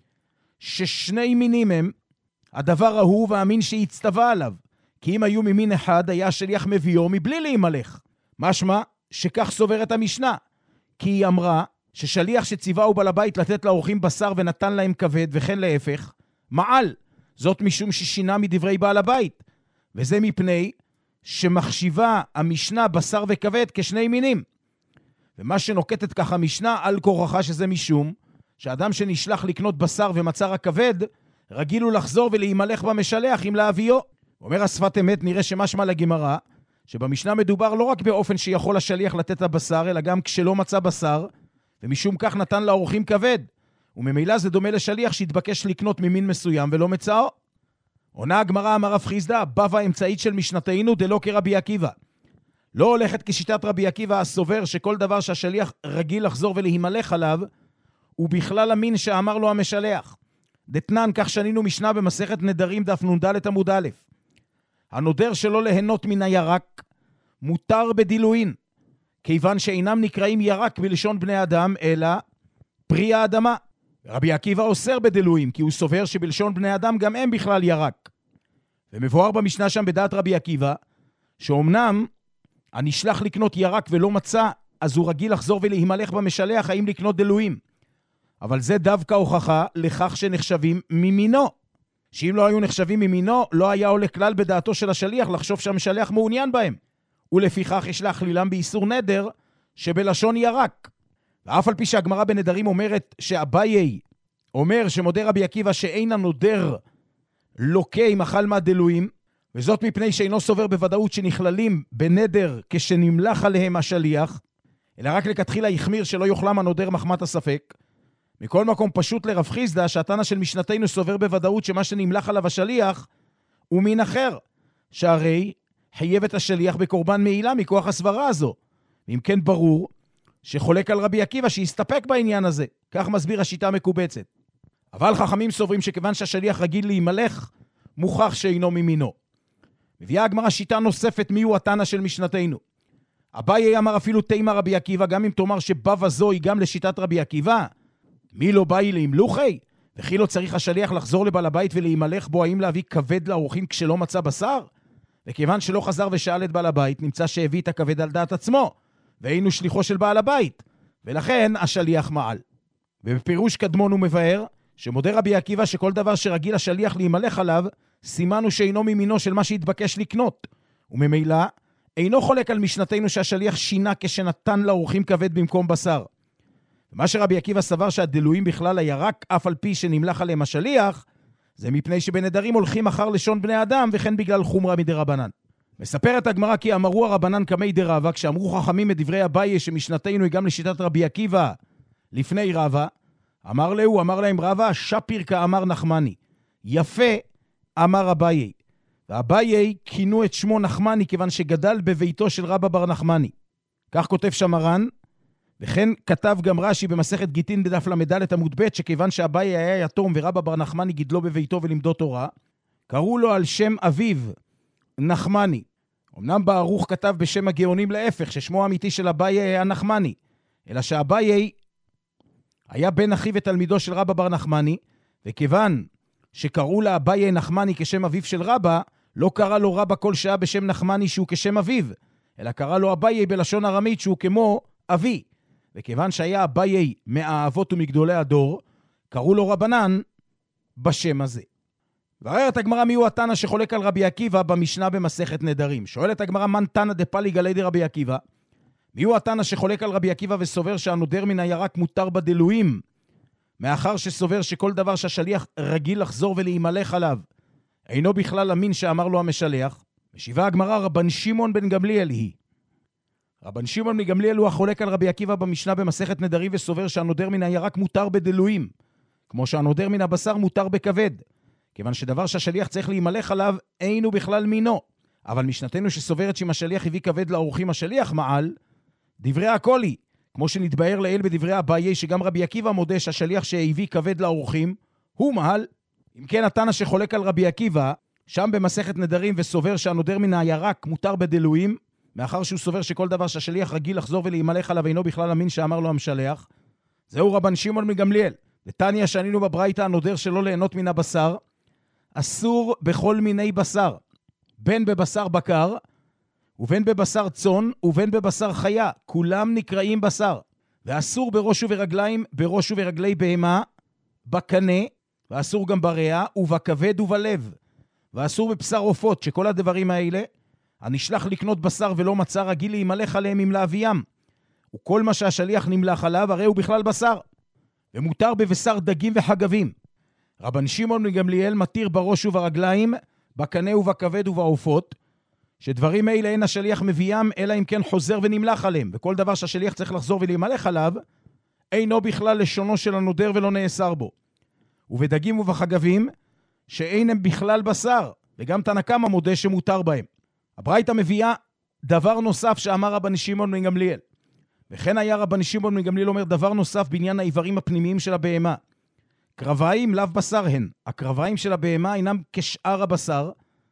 ששני מינים הם הדבר ההוא והמין שהצטווה עליו, כי אם היו ממין אחד היה השליח מביאו מבלי להימלך. משמע שכך סוברת המשנה, כי היא אמרה ששליח שציווהו בעל הבית לתת לאורחים בשר ונתן להם כבד, וכן להפך, מעל. זאת משום ששינה מדברי בעל הבית, וזה מפני שמחשיבה המשנה בשר וכבד כשני מינים. ומה שנוקטת ככה המשנה על כורחה שזה משום שאדם שנשלח לקנות בשר ומצא רק כבד, רגיל הוא לחזור ולהימלך במשלח אם להביאו. אומר השפת אמת, נראה שמשמע לגמרא, שבמשנה מדובר לא רק באופן שיכול השליח לתת הבשר, אלא גם כשלא מצא בשר, ומשום כך נתן לאורחים כבד. וממילא זה דומה לשליח שהתבקש לקנות ממין מסוים ולא מצאו. עונה הגמרא, אמר רב חיסדא, בבא אמצעית של משנתנו דלא כרבי עקיבא. לא הולכת כשיטת רבי עקיבא הסובר שכל דבר שהשליח רגיל לחזור ולהימלך עליו, הוא בכלל המין שאמר לו המשלח. דתנן, כך שנינו משנה במסכת נדרים דף נ"ד עמוד א'. הנודר שלא ליהנות מן הירק מותר בדילואין, כיוון שאינם נקראים ירק בלשון בני אדם, אלא פרי האדמה. רבי עקיבא אוסר בדילויים, כי הוא סובר שבלשון בני אדם גם הם בכלל ירק. ומבואר במשנה שם בדעת רבי עקיבא, שאומנם הנשלח לקנות ירק ולא מצא, אז הוא רגיל לחזור ולהימלך במשלח האם לקנות דילויים. אבל זה דווקא הוכחה לכך שנחשבים ממינו. שאם לא היו נחשבים ממינו, לא היה עולה כלל בדעתו של השליח לחשוב שהמשלח מעוניין בהם. ולפיכך יש להכלילם באיסור נדר שבלשון ירק. ואף על פי שהגמרא בנדרים אומרת שאביי אומר שמודה רבי עקיבא שאין הנודר לוקה עם אכל מהדילויים, וזאת מפני שאינו סובר בוודאות שנכללים בנדר כשנמלך עליהם השליח, אלא רק לכתחילה יחמיר שלא יוכלם הנודר מחמת הספק. מכל מקום פשוט לרב חיסדא שהתנא של משנתנו סובר בוודאות שמה שנמלך עליו השליח הוא מין אחר, שהרי חייב את השליח בקורבן מעילה מכוח הסברה הזו. ואם כן ברור שחולק על רבי עקיבא שיסתפק בעניין הזה. כך מסביר השיטה המקובצת. אבל חכמים סוברים שכיוון שהשליח רגיל להימלך, מוכח שאינו ממינו. מביאה הגמרא שיטה נוספת מיהו התנא של משנתנו. אביי אמר אפילו תימא רבי עקיבא, גם אם תאמר שבבא זו היא גם לשיטת רבי עקיבא, מי לא באי להימלוכי? וכי לא צריך השליח לחזור לבעל הבית ולהימלך בו, האם להביא כבד לאורחים כשלא מצא בשר? וכיוון שלא חזר ושאל את בעל הבית, נמצא שהביא את הכבד על דעת עצמו, והיינו שליחו של בעל הבית, ולכן השליח מעל. ובפירוש קדמון הוא מבאר, שמודה רבי עקיבא שכל דבר שרגיל השליח להימלך עליו, סימנו שאינו ממינו של מה שהתבקש לקנות, וממילא אינו חולק על משנתנו שהשליח שינה כשנתן לאורחים כבד במקום בשר. ומה שרבי עקיבא סבר שהדילויים בכלל הירק אף על פי שנמלך עליהם השליח, זה מפני שבנדרים הולכים אחר לשון בני אדם, וכן בגלל חומרה מדרבנן. מספרת הגמרא כי אמרו הרבנן כמי דרבא, כשאמרו חכמים את דברי אביי שמשנתנו היא גם לשיטת רבי עקיבא לפני רבא, אמר להו, אמר להם רבא, שפיר כאמר נחמני, יפה אמר אביי. ואביי כינו את שמו נחמני כיוון שגדל בביתו של רבא בר נחמני. כך כותב שמרן, וכן כתב גם רש"י במסכת גיטין בדף למדלת עמוד ב', שכיוון שאביי היה יתום ורבא בר נחמני גידלו בביתו ולמדו תורה, קראו לו על שם אביו נחמני. אמנם בערוך כתב בשם הגאונים להפך, ששמו האמיתי של אביי היה נחמני, אלא שאביי היה בן אחיו ותלמידו של רבא בר נחמני, וכיוון שקראו לה אביי נחמני כשם אביו של רבא, לא קרא לו רבא כל שעה בשם נחמני שהוא כשם אביו, אלא קרא לו אביי בלשון ארמית שהוא כמו אבי. וכיוון שהיה אביי מהאבות ומגדולי הדור, קראו לו רבנן בשם הזה. והראית הגמרא מיהו התנא שחולק על רבי עקיבא במשנה במסכת נדרים. שואלת הגמרא מן תנא דפלי גלי דרבי עקיבא. מיהו התנא שחולק על רבי עקיבא וסובר שהנודר מן הירק מותר בדילויים, מאחר שסובר שכל דבר שהשליח רגיל לחזור ולהימלך עליו, אינו בכלל המין שאמר לו המשלח. משיבה הגמרא רבן שמעון בן גמליאל היא. רבן שמעון מגמליאל הוא החולק על רבי עקיבא במשנה במסכת נדרים וסובר שהנודר מן הירק מותר בדילויים, כמו שהנודר מן הבשר מותר בכבד, כיוון שדבר שהשליח צריך להימלך עליו אינו בכלל מינו. אבל משנתנו שסוברת שאם השליח הביא כבד לאורחים השליח מעל, דברי הקולי, כמו שנתבהר לעיל בדברי אביי שגם רבי עקיבא מודה שהשליח שהביא כבד לאורחים הוא מעל. אם כן התנא שחולק על רבי עקיבא שם במסכת נדרים וסובר שהנודר מן הירק מותר בדילויים, מאחר שהוא סובר שכל דבר שהשליח רגיל לחזור ולהימלך עליו אינו בכלל המין שאמר לו המשלח, זהו רבן שמעון מגמליאל. ותניא שענינו בברייתא, הנודר שלא ליהנות מן הבשר אסור בכל מיני בשר, בין בבשר בקר ובין בבשר צאן ובין בבשר חיה, כולם נקראים בשר. ואסור בראש וברגליים, בראש וברגלי בהמה, בקנה, ואסור גם בריאה ובכבד ובלב, ואסור בבשר עופות, שכל הדברים האלה הנשלח לקנות בשר ולא מצא רגיל להימלך עליהם עם להביים, וכל מה שהשליח נמלך עליו הרי הוא בכלל בשר. ומותר בבשר דגים וחגבים. רבן שמעון בן גמליאל מתיר בראש וברגליים, בקנה ובכבד ובעופות, שדברים אלה אין השליח מביאם, אלא אם כן חוזר ונמלח עליהם, וכל דבר שהשליח צריך לחזור ולהימלך עליו, אינו בכלל לשונו של הנודר ולא נאסר בו. ובדגים ובחגבים, שאין הם בכלל בשר, וגם תנא קמא מודה שמותר בהם. הברייתא מביאה דבר נוסף שאמר רבן שמעון בן גמליאל. וכן היה רבן שמעון בן גמליאל אומר דבר נוסף בעניין האיברים הפנימיים של הבהמה. קרביים לאו בשר הן. הקרביים של הבהמה אינם כשאר הבשר,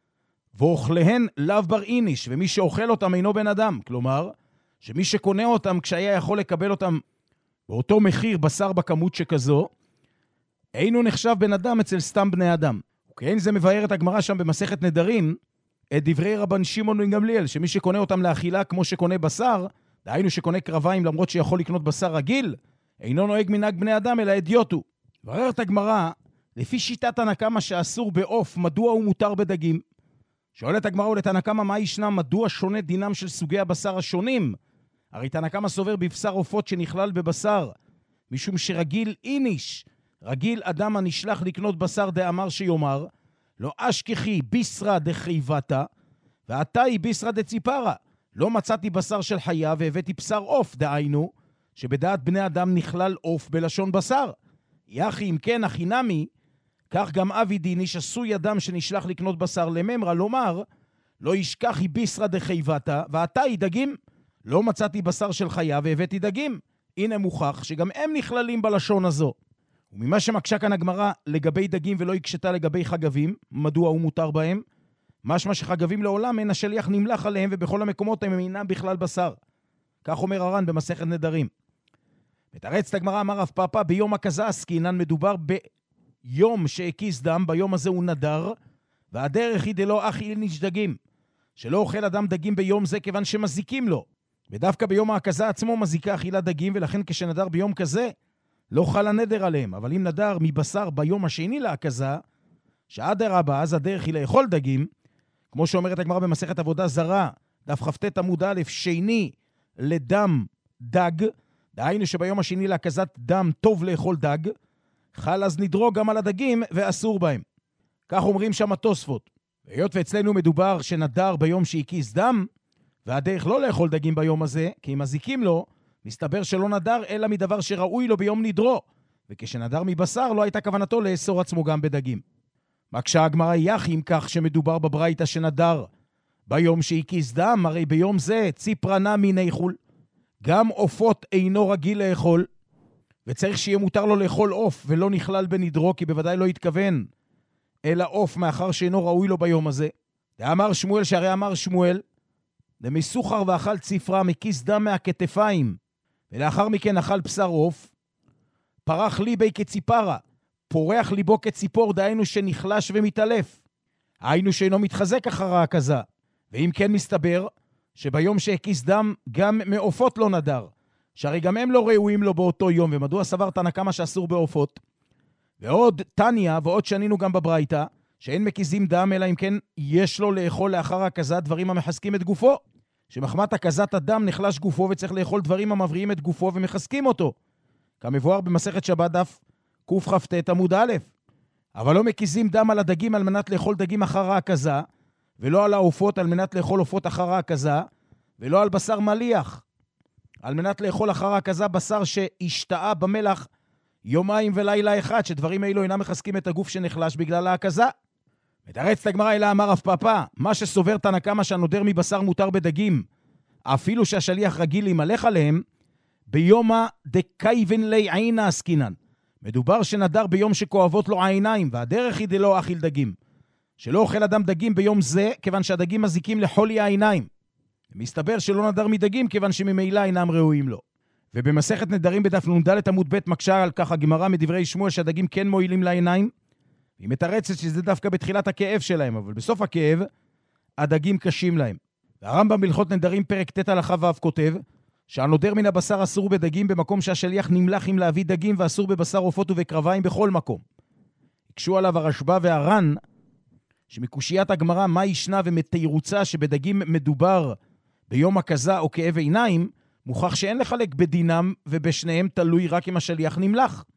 ואוכליהן לאו בר איניש, ומי שאוכל אותם אינו בן אדם. כלומר, שמי שקונה אותם כשהיה יכול לקבל אותם באותו מחיר בשר בכמות שכזו, אינו נחשב בן אדם אצל סתם בני אדם. וכן זה מבאר את הגמרא שם במסכת נדרים, את דברי רבן שמעון בן גמליאל, שמי שקונה אותם לאכילה כמו שקונה בשר, דהיינו שקונה קרביים למרות שיכול לקנות בשר רגיל, אינו נוהג מנהג בני אדם אלא אדיוט הוא. מבאר את הגמרא, לפי שיטת תנא קמא שאסור בעוף, מדוע הוא מותר בדגים? שואלת הגמרא ולתנא קמא מה ישנם, מדוע שונה דינם של סוגי הבשר השונים? הרי תנא קמא סובר בבשר עופות שנכלל בבשר, משום שרגיל איניש, רגיל אדם הנשלח לקנות בשר דאמר שיומר, לא אשכחי ביסרא דחייבתא, ועתאי ביסרא דציפרא. לא מצאתי בשר של חיה והבאתי בשר עוף, דהיינו, שבדעת בני אדם נכלל עוף בלשון בשר. יחי אם כן אחי נמי, כך גם אבי דיניש עשוי אדם שנשלח לקנות בשר לממרא, לומר, לא ישכחי ביסרא דחייבתא, ועתאי דגים. לא מצאתי בשר של חיה והבאתי דגים. הנה מוכח שגם הם נכללים בלשון הזו. וממה שמקשה כאן הגמרא לגבי דגים ולא הקשתה לגבי חגבים, מדוע הוא מותר בהם? משמע שחגבים לעולם אין השליח נמלח עליהם, ובכל המקומות הם אינם בכלל בשר. כך אומר הר"ן במסכת נדרים. מתרצת הגמרא אמר רב פאפא, ביום הקזה עסקינן, מדובר ביום שהקיס דם, ביום הזה הוא נדר, והדרך היא דלא אכיל איניש דגים, שלא אוכל אדם דגים ביום זה כיוון שמזיקים לו. ודווקא ביום הקזה עצמו מזיקה אכילה דגים, ולכן כשנדר ביום כזה, לא חל הנדר עליהם. אבל אם נדר מבשר ביום השני להקזה, שאדרבה, אז הדרך היא לאכול דגים, כמו שאומרת הגמרא במסכת עבודה זרה, דף כ"ט עמוד א', שני לדם דג, דהיינו שביום השני להקזת דם טוב לאכול דג, חל אז נדרו גם על הדגים ואסור בהם. כך אומרים שם התוספות. והיות ואצלנו מדובר שנדר ביום שהקיס דם, והדרך לא לאכול דגים ביום הזה, כי אם מזיקים לו, מסתבר שלא נדר אלא מדבר שראוי לו ביום נדרו, וכשנדר מבשר לא הייתה כוונתו לאסור עצמו גם בדגים. מקשה הגמרא יחי אם כך שמדובר בברייתא שנדר ביום שהקיס דם, הרי ביום זה ציפרא נמי ניחול, גם עופות אינו רגיל לאכול, וצריך שיהיה מותר לו לאכול עוף ולא נכלל בנדרו, כי בוודאי לא יתכוון אלא עוף מאחר שאינו ראוי לו ביום הזה. ואמר שמואל, שהרי אמר שמואל, למסוחר ואכל ציפרא, מקיס דם מהכתפיים, ולאחר מכן אכל בשר עוף, פרח ליבי כציפרה, פורח ליבו כציפור, דהיינו שנחלש ומתעלף, היינו שאינו מתחזק אחר ההקזה. ואם כן מסתבר שביום שהקיס דם גם מעופות לא נדר, שהרי גם הם לא ראויים לו באותו יום, ומדוע סבר תנא קמא שאסור בעופות? ועוד תניא, ועוד שנינו גם בברייתא, שאין מקיזים דם אלא אם כן יש לו לאכול לאחר ההקזה דברים המחזקים את גופו, שמחמת הקזת הדם נחלש גופו וצריך לאכול דברים המבריאים את גופו ומחזקים אותו, כמבואר במסכת שבת דף קכ"ט עמוד א'. אבל לא מקיזים דם על הדגים על מנת לאכול דגים אחר ההקזה, ולא על העופות על מנת לאכול עופות אחר ההקזה, ולא על בשר מליח על מנת לאכול אחר ההקזה בשר שהשתאה במלח יומיים ולילה אחד, שדברים האלו אינם מחזקים את הגוף שנחלש בגלל ההקזה. מתרצת הגמרא אלא אמר רב פאפא, מה שסובר תנא קמא שהנודר מבשר מותר בדגים, אפילו שהשליח רגיל להימלך עליהם, ביומא דקייבן לי עינא עסקינן. מדובר שנדר ביום שכואבות לו העיניים, והדרך היא דלא אכיל דגים, שלא אוכל אדם דגים ביום זה, כיוון שהדגים מזיקים לחולי העיניים. מסתבר שלא נדר מדגים, כיוון שממילא אינם ראויים לו. ובמסכת נדרים בדף נ"ד עמוד ב' מקשה על כך הגמרא מדברי שמואל שהדגים כן מועילים לעיניים, היא מתרצת שזה דווקא בתחילת הכאב שלהם, אבל בסוף הכאב הדגים קשים להם. והרמב"ם בהלכות נדרים פרק ט' הלכה ו' כותב שהנודר מן הבשר אסור בדגים במקום שהשליח נמלח עם להביא דגים, ואסור בבשר עופות ובקרביים בכל מקום. הקשו עליו הרשב"א והר"ן שמקושיית הגמרא מה ישנה ומתירוצה שבדגים מדובר ביום הקזה או כאב עיניים, מוכח שאין לחלק בדינם ובשניהם תלוי רק אם השליח נמלח.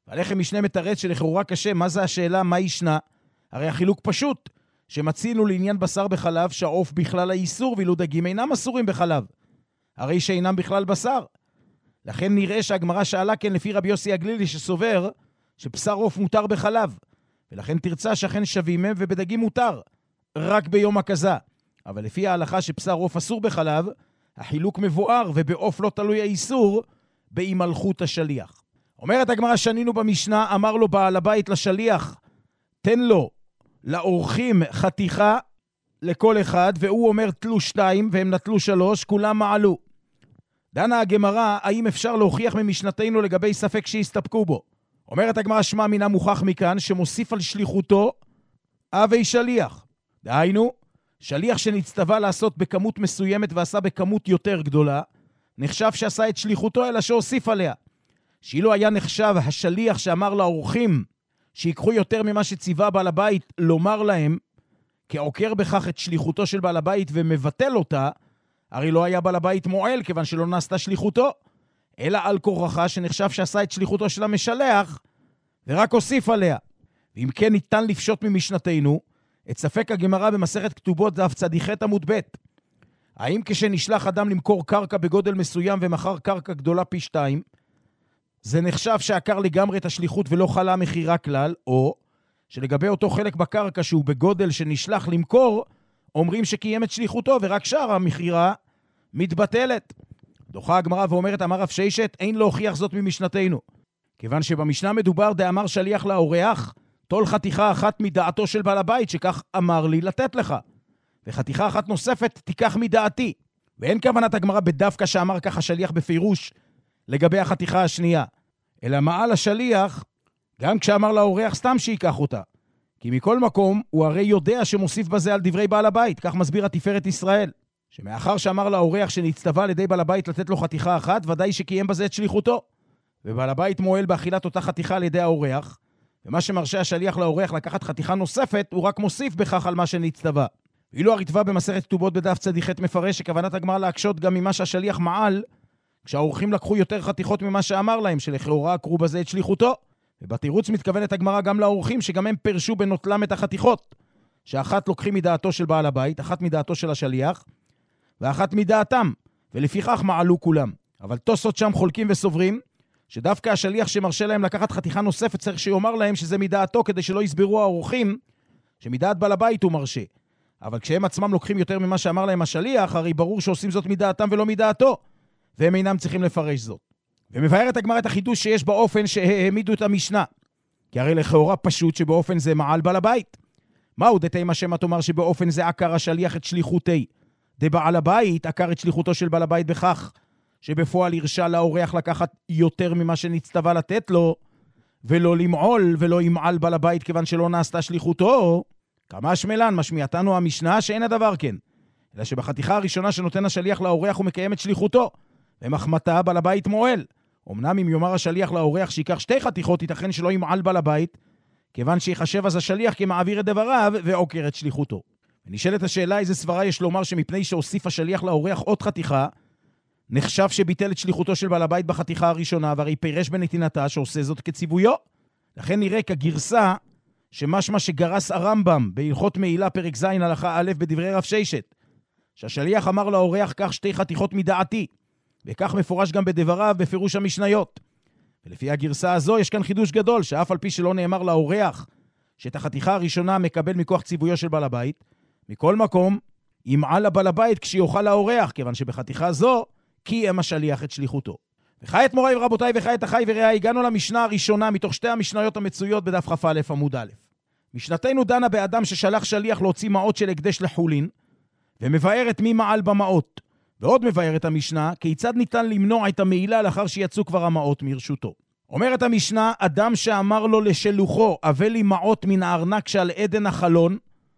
והלחם משנה מתרץ שלכאורה קשה, מה זה השאלה, מה ישנה? הרי החילוק פשוט, שמצינו לעניין בשר בחלב, שהעוף בכלל האיסור, ואילו דגים אינם אסורים בחלב. הרי שאינם בכלל בשר. לכן נראה שהגמרא שאלה כן לפי רבי יוסי הגלילי שסובר שבשר עוף מותר בחלב, ולכן תרצה שכן שווים הם ובדגים מותר, רק ביום הקזה. אבל לפי ההלכה שבשר עוף אסור בחלב, החילוק מבואר ובעוף לא תלוי האיסור בהימלכות השליח. אומרת הגמרא שנינו במשנה, אמר לו בעל הבית לשליח, תן לו לאורחים חתיכה לכל אחד, והוא אומר תלו שתיים והם נטלו שלוש, כולם מעלו. דנה הגמרא, האם אפשר להוכיח ממשנתנו לגבי ספק שהסתפקו בו? אומרת הגמרא שמה מן המוכח מכאן, שמוסיף על שליחותו אבי שליח. דהיינו, שליח שנצטווה לעשות בכמות מסוימת ועשה בכמות יותר גדולה, נחשב שעשה את שליחותו אלא שהוסיף עליה. שאילו היה נחשב השליח שאמר לאורחים שיקחו יותר ממה שציווה בעל הבית לומר להם, כעוקר בכך את שליחותו של בעל הבית ומבטל אותה, הרי לא היה בעל הבית מועל כיוון שלא נעשתה שליחותו, אלא על כורחה שנחשב שעשה את שליחותו של המשלח ורק הוסיף עליה. ואם כן ניתן לפשוט ממשנתנו את ספק הגמרא במסכת כתובות דף צדיח עמוד ב'. האם כשנשלח אדם למכור קרקע בגודל מסוים ומחר קרקע גדולה פי שתיים, זה נחשב שעקר לגמרי את השליחות ולא חלה מחירה כלל, או שלגבי אותו חלק בקרקע שהוא בגודל שנשלח למכור, אומרים שקיים את שליחותו ורק שאר המחירה מתבטלת. דוחה הגמרא ואומרת, אמר רב ששת, אין להוכיח זאת ממשנתנו. כיוון שבמשנה מדובר דאמר שליח לאורח, תול חתיכה אחת מדעתו של בעל הבית, שכך אמר לי לתת לך. וחתיכה אחת נוספת תיקח מדעתי. ואין כוונת הגמרא בדווקא שאמר ככה שליח בפירוש לגבי החתיכה השנייה. אלא מעל השליח, גם כשאמר לאורח סתם שיקח אותה. כי מכל מקום הוא הרי יודע שמוסיף בזה על דברי בעל הבית, כך מסביר התפארת ישראל. שמאחר שאמר לאורח שנצטווה על ידי בעל הבית לתת לו חתיכה אחת, ודאי שקיים בזה את שליחותו. ובעל הבית מועל באכילת אותה חתיכה על ידי האורח, ומה שמרשה השליח לאורח לקחת חתיכה נוספת, הוא רק מוסיף בכך על מה שנצטווה. ואילו הרטב"א במסכת כתובות בדף צדיח מפרש שכוונת הגמרא להקשות גם ממה שהשליח מעל, כשהאורחים לקחו יותר חתיכות ממה שאמר להם, שלכאורה עקרו בזה את שליחותו. ובתירוץ מתכוונת הגמרא גם לאורחים שגם הם פרשו בנוטלם את החתיכות, שאחת לוקחים מדעתו של בעל הבית, אחת מדעתו של השליח, ואחת מדעתם, ולפיכך מעלו כולם. אבל תוספות שם חולקים וסוברים, שדווקא השליח שמרשה להם לקחת חתיכה נוספת צריך שיאמר להם שזה מדעתו, כדי שלא יסברו האורחים שמדעת בעל הבית הוא מרשה. אבל כשהם עצמם לוקחים יותר ממה שאמר להם השליח, הרי ברור שעושים זאת מדעתם ולא מדעתו, והם אינם צריכים לפרש זאת. ומבארת הגמרא את החידוש שיש באופן שהעמידו את המשנה. כי הרי לכאורה פשוט שבאופן זה מעל בעל הבית. מהו דתימה שמא תאמר שבאופן זה עקר השליח את שליחותי? דבעל הבית עקר את שליחותו של בעל הבית בכך, שבפועל הרשה לאורח לקחת יותר ממה שנצטווה לתת לו, ולא למעול ולא ימעל בעל הבית כיוון שלא נעשתה שליחותו. כמה שמלן משמיעתנו המשנה שאין הדבר כן, אלא שבחתיכה הראשונה שנותן השליח לאורח הוא מקיים את שליחותו, ומחמתה בעל הבית מועל. אמנם אם יאמר השליח לאורח שיקח שתי חתיכות, ייתכן שלא ימעל בעל הבית, כיוון שיחשב אז השליח כמעביר את דבריו ועוקר את שליחותו. ונשאלת השאלה איזה סברה יש לומר שמפני שהוסיף השליח לאורח עוד חתיכה, נחשב שביטל את שליחותו של בעל הבית בחתיכה הראשונה, והרי פירש בנתינתה שעושה זאת כציוויו. לכן נראה כגרסה שמשמע שגרס הרמב"ם בהלכות מעילה פרק ז' הלכה א' בדברי רב ששת, שהשליח אמר לאורח כך שתי חתיכות מדעתי, וכך מפורש גם בדבריו בפירוש המשניות. ולפי הגרסה הזו יש כאן חידוש גדול, שאף על פי שלא נאמר לאורח שאת החתיכה הראשונה מקבל מכוח ציוויו של בעל הבית, מכל מקום ימעל לבעל הבית כשיוכל לאורח, כיוון שבחתיכה זו קיים השליח את שליחותו. וכעת מוריי ורבותיי וכעת אחי ורעי, הגענו למשנה הראשונה מתוך שתי המשניות המצויות בדף כ"א עמוד א'. משנתנו דנה באדם ששלח שליח להוציא מעות של הקדש לחולין, ומבארת מי מעל במעות. ועוד מבארת המשנה כיצד ניתן למנוע את המעילה לאחר שיצאו כבר המעות מרשותו. אומרת המשנה, אדם שאמר לו לשלוחו, הבא לי מעות מן הארנק שעל עדן החלון,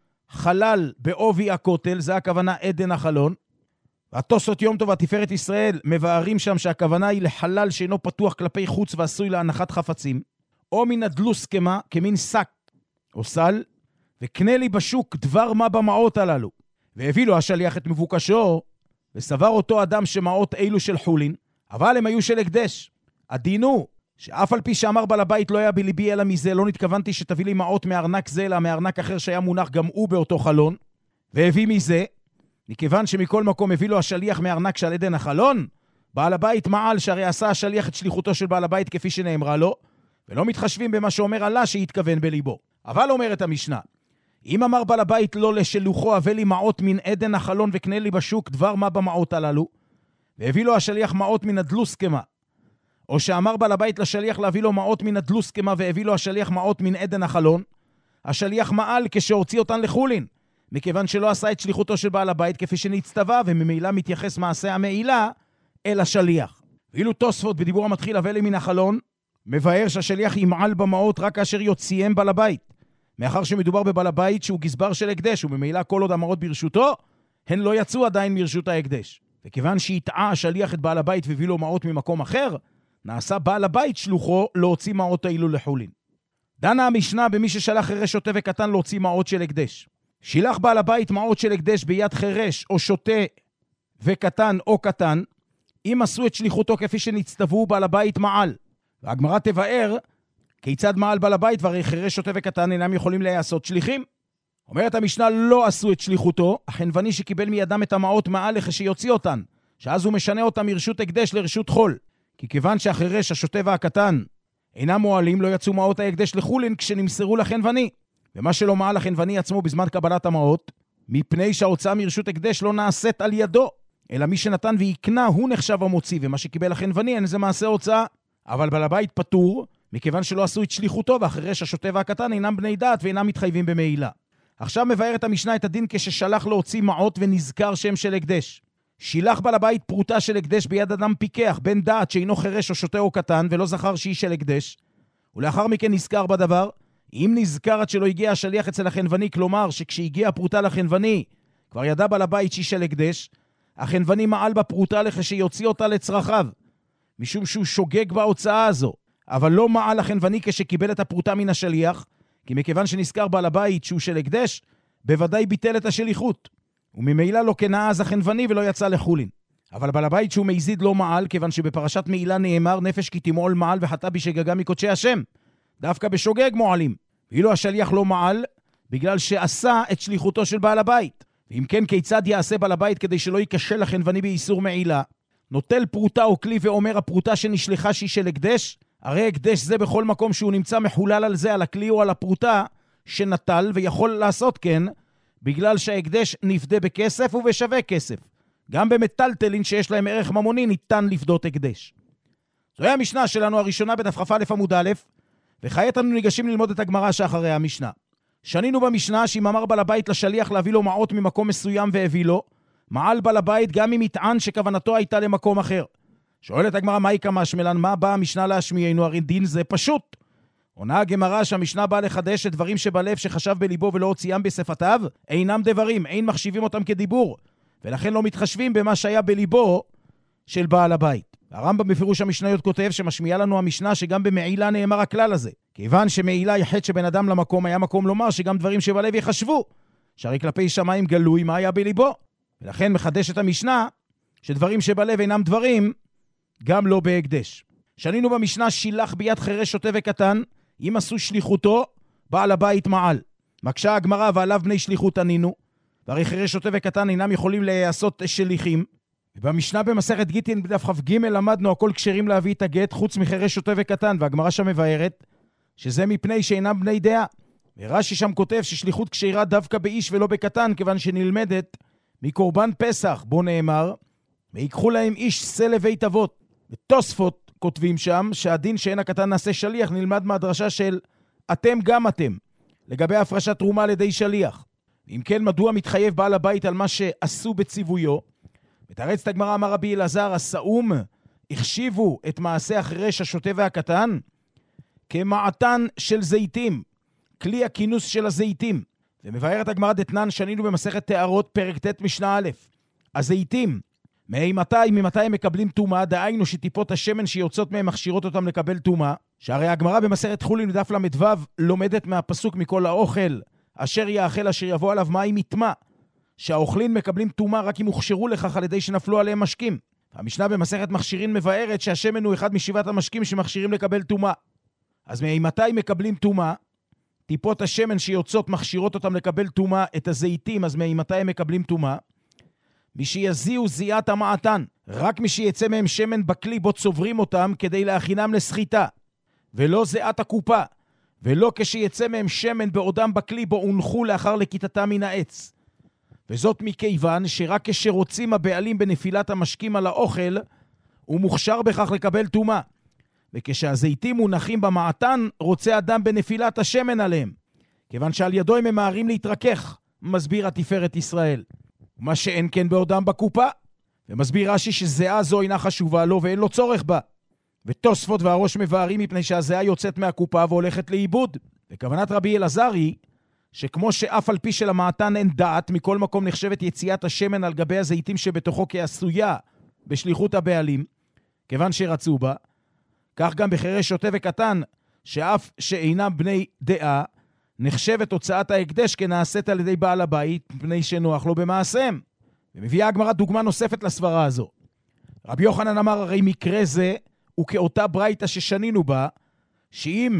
חלל בעובי הכותל, זה הכוונה עדן החלון. והתוספות יום טוב והתפארת ישראל מבארים שם שהכוונה היא לחלל שאינו פתוח כלפי חוץ ועשוי להנחת חפצים, או מן הדלוס כמה, כמין שק או סל, וקנה לי בשוק דבר מה במעות הללו. והביא לו השליח את מבוקשו, וסבר אותו אדם שמעות אילו של חולין, אבל הם היו של הקדש. הדינו שאף על פי שאמר בעל הבית לא היה בליבי אלא מזה, לא נתכוונתי שתביא לי מעות מארנק זה, אלא מארנק אחר שהיה מונח גם הוא באותו חלון, והביא מזה, מכיוון שמכל מקום הביא לו השליח מארנק שעל עדן החלון, בעל הבית מעל שהרי עשה השליח את שליחותו של בעל הבית כפי שנאמרה לו, ולא מתחשבים במה שאומר עלה שהתכוון בליבו. אבל אומרת המשנה, אם אמר בעל הבית לא לשלוחו, הביא לי מעות מן עדן החלון וקנה לי בשוק דבר מה במעות הללו, והביא לו השליח מעות מן הדלוסקמה, או שאמר בעל הבית לשליח להביא לו מעות מן הדלוסקמה והביא לו השליח מעות מן עדן החלון, השליח מעל כשהוציא אותן לחולין, מכיוון שלא עשה את שליחותו של בעל הבית כפי שנצטווה, וממילא מתייחס מעשה המעילה אל השליח. ואילו תוספות בדיבור המתחיל הביא לי מן החלון, מבאר שהשליח ימעל במעות רק כאשר יוציאם בעל הבית, מאחר שמדובר בבעל הבית שהוא גזבר של הקדש, וממילא כל עוד המעות ברשותו, הן לא יצאו עדיין מרשות ההקדש. וכיוון שהטעה השליח את בעל הבית והביא לו מעות ממקום אחר, נעשה בעל הבית שלוחו להוציא מעות האלו לחולין. דנה המשנה במי ששלח חירש שוטה וקטן להוציא מעות של הקדש. שילח בעל הבית מעות של הקדש ביד חירש או שוטה וקטן או קטן, אם עשו את שליחותו כפי שנצטוו בעל הבית מעל. והגמרא תבאר כיצד מעל בעל הבית, והרי חירש שוטה וקטן אינם יכולים לעשות שליחים. אומרת המשנה, לא עשו את שליחותו, החנווני שקיבל מידם את המעות מעל לכשיוציא אותן, שאז הוא משנה אותם מרשות הקדש לרשות חול. כי כיוון שהחירש, השוטה והקטן אינם מועלים, לא יצאו מעות ההקדש לחולין כשנמסרו לחנווני. ומה שלא מעל החנווני עצמו בזמן קבלת המעות, מפני שההוצאה מרשות הקדש לא נעשית על ידו, אלא מי שנתן ויקנה הוא נחשב המוציא, ומה שקיבל החנווני אין זה מעשה הוצאה. אבל בעל הבית פטור, מכיוון שלא עשו את שליחותו, והחירש, השוטה והקטן אינם בני דעת ואינם מתחייבים במעילה. עכשיו מבארת המשנה את הדין כששלח להוציא מעות ונזכר שם של הקדש. שילח בעל הבית פרוטה של הקדש ביד אדם פיקח, בן דעת שאינו חירש או שוטה או קטן, ולא זכר שהיא של הקדש, ולאחר מכן נזכר בדבר. אם נזכר עד שלא הגיע השליח אצל החנווני, כלומר שכשהגיע הפרוטה לחנווני, כבר ידע בעל הבית שהיא של הקדש, החנווני מעל בפרוטה לכשיוציא אותה לצרכיו, משום שהוא שוגג בהוצאה הזו, אבל לא מעל החנווני כשקיבל את הפרוטה מן השליח, כי מכיוון שנזכר בעל הבית שהוא של הקדש, בוודאי ביטל את השליחות, וממילא לא קנה אז החנווני ולא יצא לחולין. אבל בעל הבית שהוא מזיד לא מעל, כיוון שבפרשת מעילה נאמר נפש כי תמעול מעל וחטא בשגגה מקודשי השם, דווקא בשוגג מועלים. ואילו השליח לא מעל, בגלל שעשה את שליחותו של בעל הבית. ואם כן, כיצד יעשה בעל הבית כדי שלא יקשה לחנווני באיסור מעילה? נוטל פרוטה או כלי ואומר הפרוטה שנשלחה שהיא של הקדש, הרי הקדש זה בכל מקום שהוא נמצא מחולל על זה, על הכלי או על הפרוטה שנטל, ויכול לעשות כן, בגלל שההקדש נפדה בכסף ובשווה כסף. גם במטלטלין שיש להם ערך ממוני ניתן לפדות הקדש. זוהי המשנה שלנו הראשונה בדף כ"א עמוד א', וכעת אנו ניגשים ללמוד את הגמרא שאחרי המשנה. שנינו במשנה שאם אמר בעל הבית לשליח להביא לו מעות ממקום מסוים והביא לו, מעל בעל הבית גם אם יטען שכוונתו הייתה למקום אחר. שואלת הגמרא, מהי כמשמלן? מה באה המשנה להשמיענו? הרי דין זה פשוט. עונה הגמרא שהמשנה באה לחדש את דברים שבלב שחשב בליבו ולא הוציאם בשפתיו, אינם דברים, אין מחשיבים אותם כדיבור, ולכן לא מתחשבים במה שהיה בליבו של בעל הבית. הרמב"ם בפירוש המשניות כותב שמשמיעה לנו המשנה שגם במעילה נאמר הכלל הזה. כיוון שמעילה היא חטא שבין אדם למקום, היה מקום לומר שגם דברים שבלב יחשבו, שהרי כלפי שמיים גלוי מה היה בליבו. ולכן מחדש את המשנה שדברים שבלב אינם דברים, גם לא בהקדש. שנינו במשנה שילח ביד חירש שוטה וקטן, אם עשו שליחותו, בעל הבית מעל. מקשה הגמרא ועליו בני שליחות ענינו, והרי חירש שוטה וקטן אינם יכולים לעשות שליחים. ובמשנה במסכת גיטין בדף כ"ג למדנו הכל כשרים להביא את הגט חוץ מחירש שוטה וקטן, והגמרא שם מבארת שזה מפני שאינם בני דעה. ורש"י שם כותב ששליחות כשרה דווקא באיש ולא בקטן, כיוון שנלמדת מקורבן פסח, בו נאמר ויקחו להם איש שא לבית אבות. בתוספות כותבים שם שהדין שאין הקטן נעשה שליח נלמד מהדרשה של אתם גם אתם, לגבי הפרשת תרומה על ידי שליח. אם כן, מדוע מתחייב בעל הבית על מה שעשו בציוויו? מתרצת הגמרא, אמר רבי אלעזר, הסאום החשיבו את מעשה החירש השוטה והקטן כמעתן של זיתים, כלי הכינוס של הזיתים. ומבארת הגמרא דתנן, שנינו במסכת תארות פרק ט' משנה א', הזיתים ממתי ממתי הם מקבלים טומאה, דהיינו שטיפות השמן שיוצאות מהם מכשירות אותם לקבל טומאה. שהרי הגמרא במסכת חולין דף למדו לומדת מהפסוק מכל האוכל אשר יאכל אשר יבוא עליו מים יטמא, שהאוכלים מקבלים טומאה רק אם הוכשרו לכך על ידי שנפלו עליהם משקים. המשנה במסכת מכשירין מבארת שהשמן הוא אחד משבעת המשקים שמכשירים לקבל טומאה. אז ממתי מקבלים טומאה? טיפות השמן שיוצאות מכשירות אותם לקבל טומאה, את הזיתים, אז ממתי הם מקבלים טומאה? מי שיזיעו זיעת המעתן, רק מי שיצא מהם שמן בכלי בו צוברים אותם כדי להכינם לסחיטה, ולא זיעת הקופה, ולא כשיצא מהם שמן בעודם בכלי בו הונחו לאחר לקיטתם מן העץ. וזאת מכיוון שרק כשרוצים הבעלים בנפילת המשקים על האוכל, הוא מוכשר בכך לקבל טומאה. וכשהזיתים מונחים במעתן, רוצה אדם בנפילת השמן עליהם, כיוון שעל ידו הם ממהרים להתרכך, מסביר התפארת ישראל. מה שאין כן בעודם בקופה, ומסביר רש"י שזיעה זו אינה חשובה לו ואין לו צורך בה. ותוספות והראש מבארים מפני שהזיעה יוצאת מהקופה והולכת לאיבוד. וכוונת רבי אלעזר היא שכמו שאף על פי של המעתן אין דעת, מכל מקום נחשבת יציאת השמן על גבי הזיתים שבתוכו כעשויה בשליחות הבעלים, כיוון שרצו בה, כך גם בחירש שוטה וקטן, שאף שאינם בני דעה, נחשבת הוצאת ההקדש כנעשית על ידי בעל הבית, מפני שנוח לו במעשיהם. ומביאה הגמרא דוגמה נוספת לסברה הזו. רבי יוחנן אמר, הרי מקרה זה הוא כאותה ברייתא ששנינו בה, שאם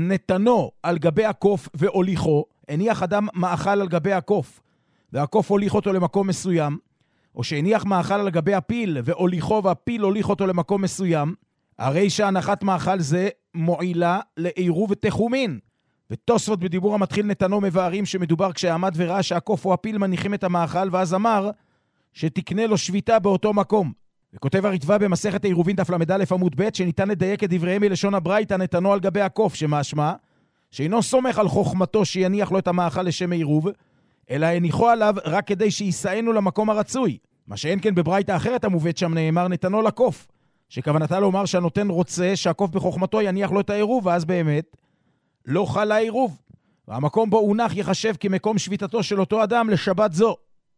נתנו על גבי הקוף והוליכו, הניח אדם מאכל על גבי הקוף, והקוף הוליך אותו למקום מסוים, או שהניח מאכל על גבי הפיל, והוליכו והפיל הוליך אותו למקום מסוים, הרי שהנחת מאכל זה מועילה לעירוב ותחומין. ותוספות בדיבור המתחיל נתנו מבארים שמדובר כשעמד וראה שהקוף או הפיל מניחים את המאכל, ואז אמר שתקנה לו שביתה באותו מקום. וכותב הרטב"א במסכת העירובין דף למד עמוד ב' שניתן לדייק את דבריהם מלשון הברייתא נתנו על גבי הקוף, שמשמע שאינו סומך על חוכמתו שיניח לו את המאכל לשם עירוב, אלא הניחו עליו רק כדי שיסענו למקום הרצוי. מה שאין כן בברייתא אחרת המובאת שם נאמר נתנו לקוף, שכוונתה לומר שהנותן רוצה שהקוף בחוכמתו יניח לו את העירוב, ואז באמת לא חל העירוב, והמקום בו הונח יחשב כמקום שביתתו של אותו אדם לשבת זו,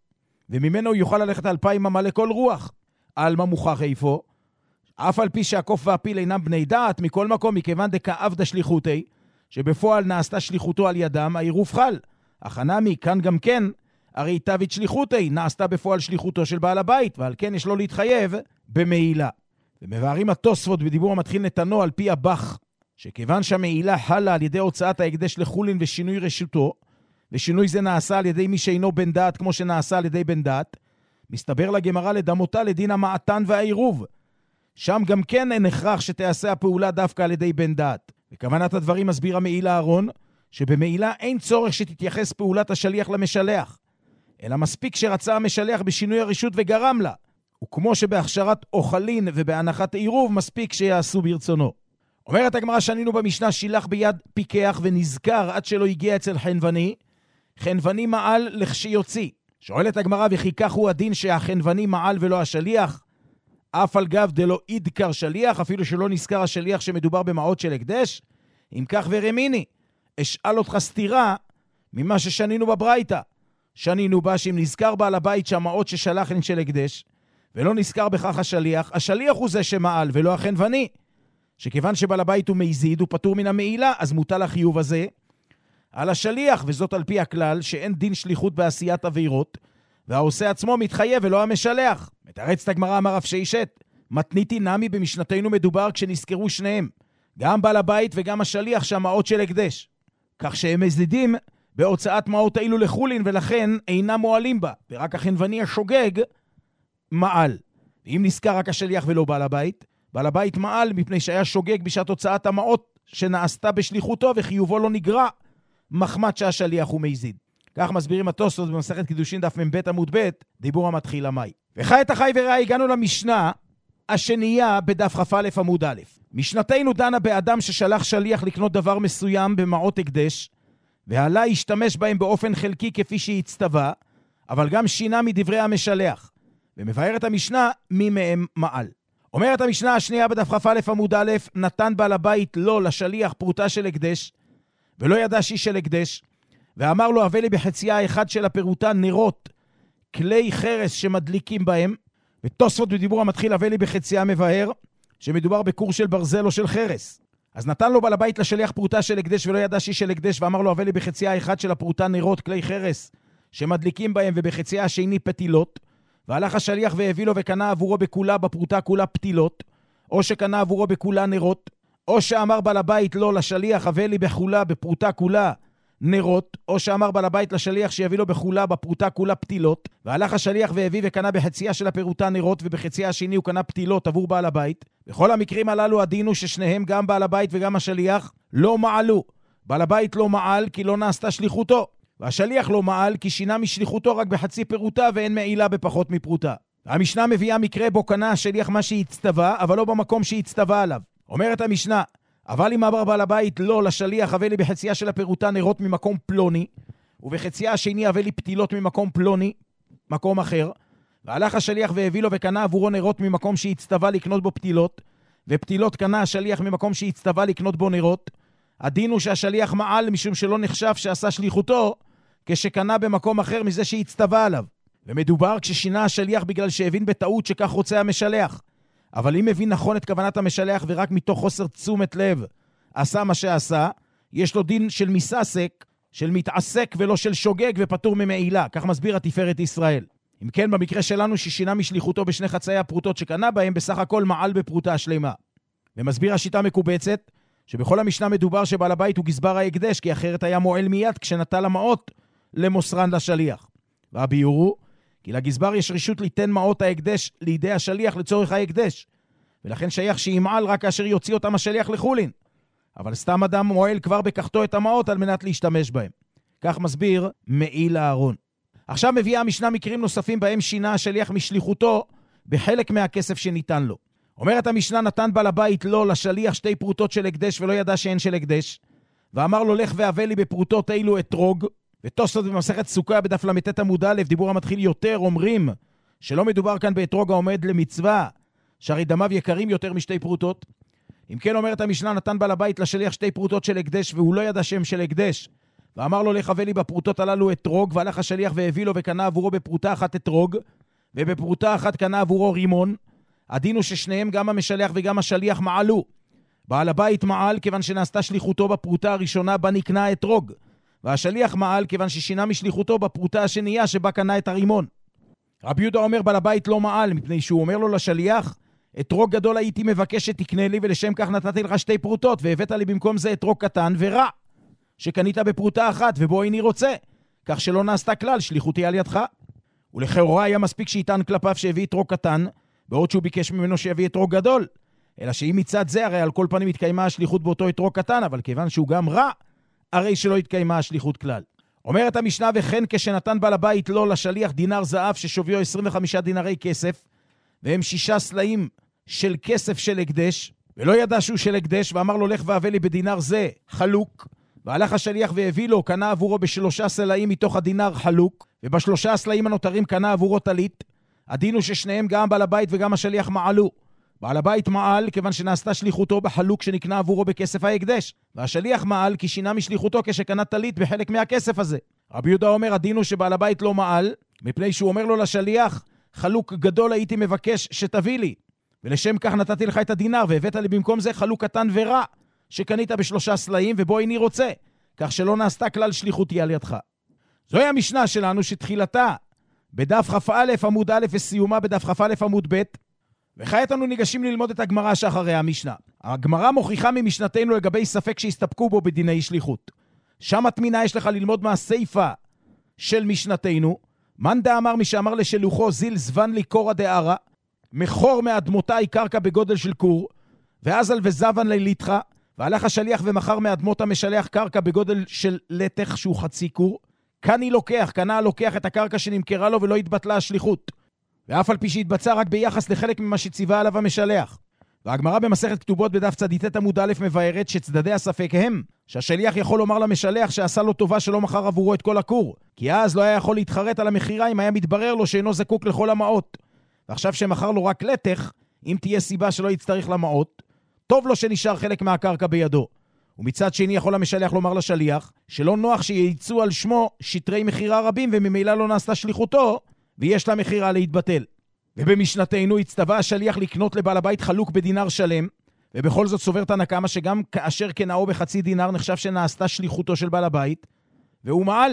וממנו יוכל ללכת אלפיים אמה לכל רוח. על מה מוכח איפה? אף על פי שהקוף והפיל אינם בני דעת, מכל מקום, מכיוון דכעבדא שליחותי, שבפועל נעשתה שליחותו על ידם, העירוב חל. אך הנמי, כאן גם כן, הרי תווית שליחותי, נעשתה בפועל שליחותו של בעל הבית, ועל כן יש לו להתחייב במעילה. ומבארים התוספות בדיבור המתחיל נתנו על פי הבח, שכיוון שהמעילה חלה על ידי הוצאת ההקדש לחולין ושינוי רשותו, ושינוי זה נעשה על ידי מי שאינו בן דעת כמו שנעשה על ידי בן דעת, מסתבר לגמרא לדמותה לדין המעתן והעירוב. שם גם כן אין הכרח שתעשה הפעולה דווקא על ידי בן דעת. וכוונת הדברים מסביר המעילה אהרון, שבמעילה אין צורך שתתייחס פעולת השליח למשלח, אלא מספיק שרצה המשלח בשינוי הרשות וגרם לה, וכמו שבהכשרת אוכלין ובהנחת עירוב מספיק שיעשו ברצונו. אומרת הגמרא שנינו במשנה שילח ביד פיקח ונזכר עד שלא הגיע אצל חנווני, חנווני מעל לכשיוציא. שואלת הגמרא וכי כך הוא הדין שהחנווני מעל ולא השליח? אף על גב דלא ידקר שליח, אפילו שלא נזכר השליח שמדובר במעות של הקדש? אם כך ורמיני, אשאל אותך סתירה ממה ששנינו בברייתא. שנינו בה שאם נזכר בעל הבית שהמעות ששלח הן של הקדש, ולא נזכר בכך השליח, השליח הוא זה שמעל ולא החנווני. שכיוון שבעל הבית הוא מזיד, הוא פטור מן המעילה, אז מוטל החיוב הזה על השליח, וזאת על פי הכלל שאין דין שליחות בעשיית עבירות, והעושה עצמו מתחייב ולא המשלח. מתרצת הגמרא אמר רב ששת, מתניתי נמי במשנתנו מדובר כשנזכרו שניהם, גם בעל הבית וגם השליח שהמעות של הקדש, כך שהם מזידים בהוצאת מעות האלו לחולין, ולכן אינם מועלים בה, ורק החנווני השוגג מעל. ואם נזכר רק השליח ולא בעל הבית, בעל הבית מעל מפני שהיה שוגג בשעת הוצאת המעות שנעשתה בשליחותו, וחיובו לא נגרע מחמת שהשליח הוא מזיד. כך מסבירים התוספות במסכת קידושין דף מ"ב עמוד ב' דיבור המתחיל המאי. וחי את החי וראה הגענו למשנה השנייה בדף כ"א עמוד א'. משנתנו דנה באדם ששלח שליח לקנות דבר מסוים במעות הקדש, ועלה השתמש בהם באופן חלקי כפי שהצטווה, אבל גם שינה מדברי המשלח. ומבארת המשנה מי מהם מעל. אומרת המשנה השנייה בדף כ"א עמוד א', נתן בעל הבית לו לשליח פרוטה של הקדש, ולא ידע שהיא של הקדש, ואמר לו הבא לי בחצייה אחד של הפירוטה נרות, כלי חרס שמדליקים בהם, ותוספות בדיבור המתחיל הבא לי בחצייה מבאר, שמדובר בקור של ברזל או של חרס. אז נתן לו בעל הבית לשליח פרוטה של הקדש ולא ידע שהיא של הקדש, ואמר לו הבא לי בחצייה אחד של הפרוטה נרות, כלי חרס שמדליקים בהם, ובחצייה השני פתילות, והלך השליח והביא לו וקנה עבורו בכולה בפרוטה כולה פתילות, או שקנה עבורו בכולה נרות, או שאמר בעל הבית לא לשליח הביא לי בכולה בפרוטה כולה נרות, או שאמר בעל הבית לשליח שיביא לו בכולה בפרוטה כולה פתילות, והלך השליח והביא וקנה בחצייה של הפירוטה נרות, ובחצייה השני הוא קנה פתילות עבור בעל הבית. בכל המקרים הללו הדין הוא ששניהם, גם בעל הבית וגם השליח, לא מעלו. בעל הבית לא מעל כי לא נעשתה שליחותו, והשליח לא מעל כי שינה משליחותו רק בחצי פירוטה ואין מעילה בפחות מפרוטה. המשנה מביאה מקרה בו קנה השליח מה שהצטווה, אבל לא במקום שהצטווה עליו. אומרת המשנה, אבל אם אמר בעל הבית לא לשליח הביא לי בחצייה של הפירוטה נרות ממקום פלוני, ובחצייה השני הביא לי פתילות ממקום פלוני, מקום אחר, והלך השליח והביא לו וקנה עבורו נרות ממקום שהצטווה לקנות בו פתילות, ופתילות קנה השליח ממקום שהצטווה לקנות בו נרות, הדין הוא שהשליח מעל משום שלא נחשב שעשה שליחותו כשקנה במקום אחר מזה שהצטווה עליו. ומדובר כששינה השליח בגלל שהבין בטעות שכך רוצה המשלח. אבל אם הבין נכון את כוונת המשלח ורק מתוך חוסר תשומת לב עשה מה שעשה, יש לו דין של מסעסק, של מתעסק ולא של שוגג ופטור ממעילה. כך מסביר התפארת ישראל. אם כן, במקרה שלנו ששינה משליחותו בשני חצאי הפרוטות שקנה בהם, בסך הכל מעל בפרוטה השלמה. ומסביר השיטה מקובצת, שבכל המשנה מדובר שבעל הבית הוא גזבר ההקדש, כי אחרת היה מועל מיד כשנטל המעות למוסרן לשליח. והביאור הוא, כי לגזבר יש רשות ליתן מעות ההקדש לידי השליח לצורך ההקדש, ולכן שייך שימעל רק כאשר יוציא אותם השליח לחולין. אבל סתם אדם מועל כבר בקחתו את המעות על מנת להשתמש בהם. כך מסביר מעיל הארון. עכשיו מביאה המשנה מקרים נוספים בהם שינה השליח משליחותו בחלק מהכסף שניתן לו. אומרת המשנה, נתן בעל הבית לא לשליח שתי פרוטות של הקדש ולא ידע שאין של הקדש, ואמר לו לך והבא לי בפרוטות אילו אתרוג. ותוספות במסכת סוכה בדף למתת עמוד א', דיבור המתחיל יותר, אומרים שלא מדובר כאן באתרוג העומד למצווה, שהרי דמיו יקרים יותר משתי פרוטות. אם כן, אומרת המשנה, נתן בעל הבית לשליח שתי פרוטות של הקדש והוא לא ידע שם של הקדש, ואמר לו לך הבא לי בפרוטות הללו אתרוג, והלך השליח והביא לו וקנה עבורו בפרוטה אחת אתרוג, ובפרוטה אחת קנה עבורו רימון. הדין הוא ששניהם, גם המשלח וגם השליח, מעלו. בעל הבית מעל כיוון שנעשתה שליחותו בפרוטה הראשונה בה נקנה אתרוג, והשליח מעל כיוון ששינה משליחותו בפרוטה השנייה שבה קנה את הרימון. רבי יהודה אומר בעל הבית לא מעל, מפני שהוא אומר לו לשליח, אתרוג גדול הייתי מבקש שתקנה לי, ולשם כך נתתי לך שתי פרוטות, והבאת לי במקום זה אתרוג קטן ורע, שקנית בפרוטה אחת, ובו איני רוצה, כך שלא נעשתה כלל שליחותי על ידך. ולכאורה היה מספיק שיטען כלפיו שהביא אתרוג קטן, בעוד שהוא ביקש ממנו שיביא אתרוג גדול. אלא שאם מצד זה, הרי על כל פנים התקיימה השליחות באותו אתרוג קטן, אבל כיוון שהוא גם רע, הרי שלא התקיימה השליחות כלל. אומרת המשנה, וכן כשנתן בעל הבית לא לשליח דינר זהב ששוויו עשרים וחמישה דינרי כסף, והם שישה סלעים של כסף של הקדש, ולא ידע שהוא של הקדש, ואמר לו לך והבא לי בדינר זה חלוק, והלך השליח והביא לו, קנה עבורו בשלושה סלעים מתוך הדינר חלוק, ובשלושה הסלעים הנותרים קנה עבורו טלית. הדין הוא ששניהם, גם בעל הבית וגם השליח, מעלו. בעל הבית מעל כיוון שנעשתה שליחותו בחלוק שנקנה עבורו בכסף ההקדש, והשליח מעל כי שינה משליחותו כשקנה טלית בחלק מהכסף הזה. רבי יהודה אומר, הדין הוא שבעל הבית לא מעל, מפני שהוא אומר לו לשליח, חלוק גדול הייתי מבקש שתביא לי, ולשם כך נתתי לך את הדינר, והבאת לי במקום זה חלוק קטן ורע, שקנית בשלושה סלעים, ובו איני רוצה, כך שלא נעשתה כלל שליחותי על ידך. זוהי המשנה שלנו שתחילתה בדף כ"א עמוד א' וסיומה בדף כ"א עמוד ב'. וכעת אנו ניגשים ללמוד את הגמרא שאחרי המשנה. הגמרא מוכיחה ממשנתנו לגבי ספק שהסתפקו בו בדיני שליחות. שם התמינה יש לך ללמוד מהסייפה של משנתנו. מאן דאמר מי שאמר לשלוחו זיל זבן לי קורא דערה, מחור מאדמותיי קרקע בגודל של קור, ואזל וזבן ליליתך, והלך השליח ומחר מאדמות המשלח קרקע בגודל של לטח שהוא חצי קור. כאן היא לוקח, קנה לוקח את הקרקע שנמכרה לו ולא התבטלה השליחות, ואף על פי שהתבצע רק ביחס לחלק ממה שציווה עליו המשלח. והגמרא במסכת כתובות בדף צדיטת עמוד א' מבארת שצדדי הספק הם שהשליח יכול לומר למשלח שעשה לו טובה שלא מכר עבורו את כל הקור, כי אז לא היה יכול להתחרט על המחירה אם היה מתברר לו שאינו זקוק לכל המעות. ועכשיו שמכר לו רק לטח, אם תהיה סיבה שלא יצטרך למעות, טוב לו שנשאר חלק מהקרקע בידו. ומצד שני יכול המשלח לומר לשליח שלא נוח שייצאו על שמו שטרי מחירה רבים וממילא לא נעשתה שליחותו ויש לה מחירה להתבטל. ובמשנתנו הצטווה השליח לקנות לבעל הבית חלוק בדינר שלם, ובכל זאת סובר תנא קמא שגם כאשר קנאו בחצי דינר נחשב שנעשתה שליחותו של בעל הבית, והוא מעל.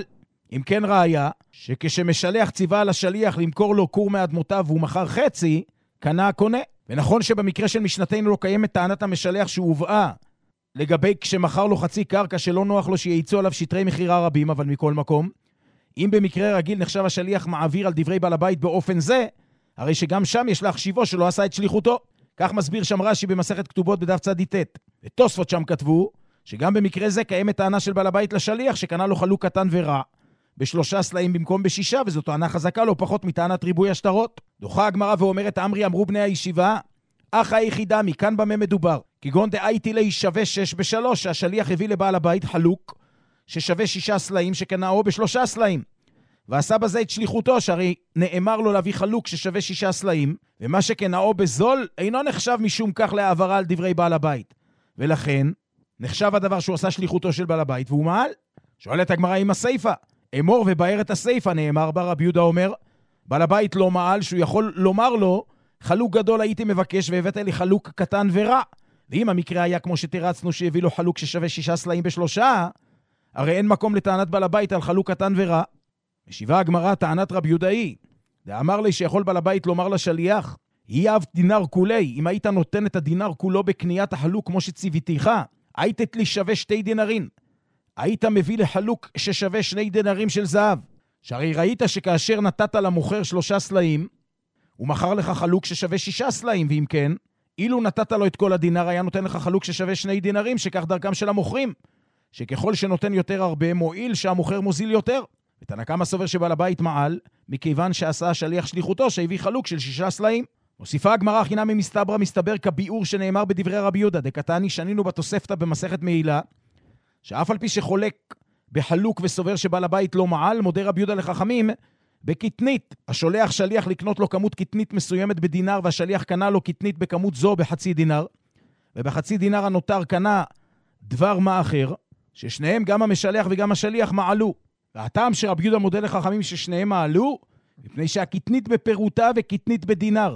אם כן ראיה, שכשמשלח ציווה על השליח למכור לו קור מאדמותיו והוא מכר חצי, קנה הקונה. ונכון שבמקרה של משנתנו לא קיימת טענת המשלח שהובאה לגבי כשמכר לו חצי קרקע שלא נוח לו שייצאו עליו שטרי מחירה רבים, אבל מכל מקום, אם במקרה רגיל נחשב השליח מעביר על דברי בעל הבית באופן זה, הרי שגם שם יש להחשיבו שלא עשה את שליחותו. כך מסביר שם רש"י במסכת כתובות בדף צדיק ט'. ותוספות שם כתבו שגם במקרה זה קיימת טענה של בעל הבית לשליח שקנה לו חלוק קטן ורע בשלושה סלעים במקום בשישה, וזו טענה חזקה לא פחות מטענת ריבוי השטרות. דוחה הגמרא ואומרת, אמרי אמרו בני הישיבה, אך היחידה מכאן במה מדובר, כגון דאייתי לי שווה שש בשלוש, שהשליח הביא לבעל הבית חלוק ששווה שישה סלעים שקנאו בשלושה סלעים, ועשה בזה את שליחותו, שהרי נאמר לו להביא חלוק ששווה שישה סלעים, ומה שקנאו בזול אינו נחשב משום כך להעברה על דברי בעל הבית, ולכן נחשב הדבר שהוא עשה שליחותו של בעל הבית והוא מעל. שואלת הגמרא עם הסייפה, אמור ובאר את הסייפה, נאמר בה, רבי יהודה אומר, בעל הבית לא מעל שהוא יכול לומר לו, חלוק גדול הייתי מבקש והבאת לי חלוק קטן ורע. ואם המקרה היה כמו שתרצנו שהביא לו חלוק ששווה שישה סלעים בשלושה, הרי אין מקום לטענת בעל הבית על חלוק קטן ורע. משיבה הגמרא, טענת רבי יהודה היא, דאמר לי שיכול בעל הבית לומר לשליח, היא אב דינר כולי, אם היית נותן את הדינר כולו בקניית החלוק כמו שציוויתיך, היית לי שווה שתי דינרים. היית מביא לחלוק ששווה שני דינרים של זהב. שהרי ראית שכאשר נתת למוכר שלושה סלעים, הוא מכר לך חלוק ששווה שישה סלעים, ואם כן, אילו נתת לו את כל הדינר, היה נותן לך חלוק ששווה שני דינרים, שכך דרכם של המוכרים, שככל שנותן יותר הרבה, מועיל שהמוכר מוזיל יותר. ותנא קמא סובר שבעל הבית מעל, מכיוון שעשה השליח שליחותו, שהביא חלוק של שישה סלעים. מוסיפה הגמרא חינם ממסתברא, מסתבר כביאור שנאמר בדברי רבי יהודה, דקתני שנינו בתוספתא במסכת מעילה, שאף על פי שחולק בחלוק וסובר שבעל הבית לא מעל, מודה רבי יהודה לחכמים, בקטנית, השולח שליח לקנות לו כמות קטנית מסוימת בדינר, והשליח קנה לו קטנית בכמות זו בחצי דינר, ובחצי דינר הנותר קנה דבר מה אחר, ששניהם גם המשלח וגם השליח מעלו. והטעם שרבי יהודה מודה לחכמים ששניהם מעלו, מפני שהקטנית בפירוטה וקטנית בדינר.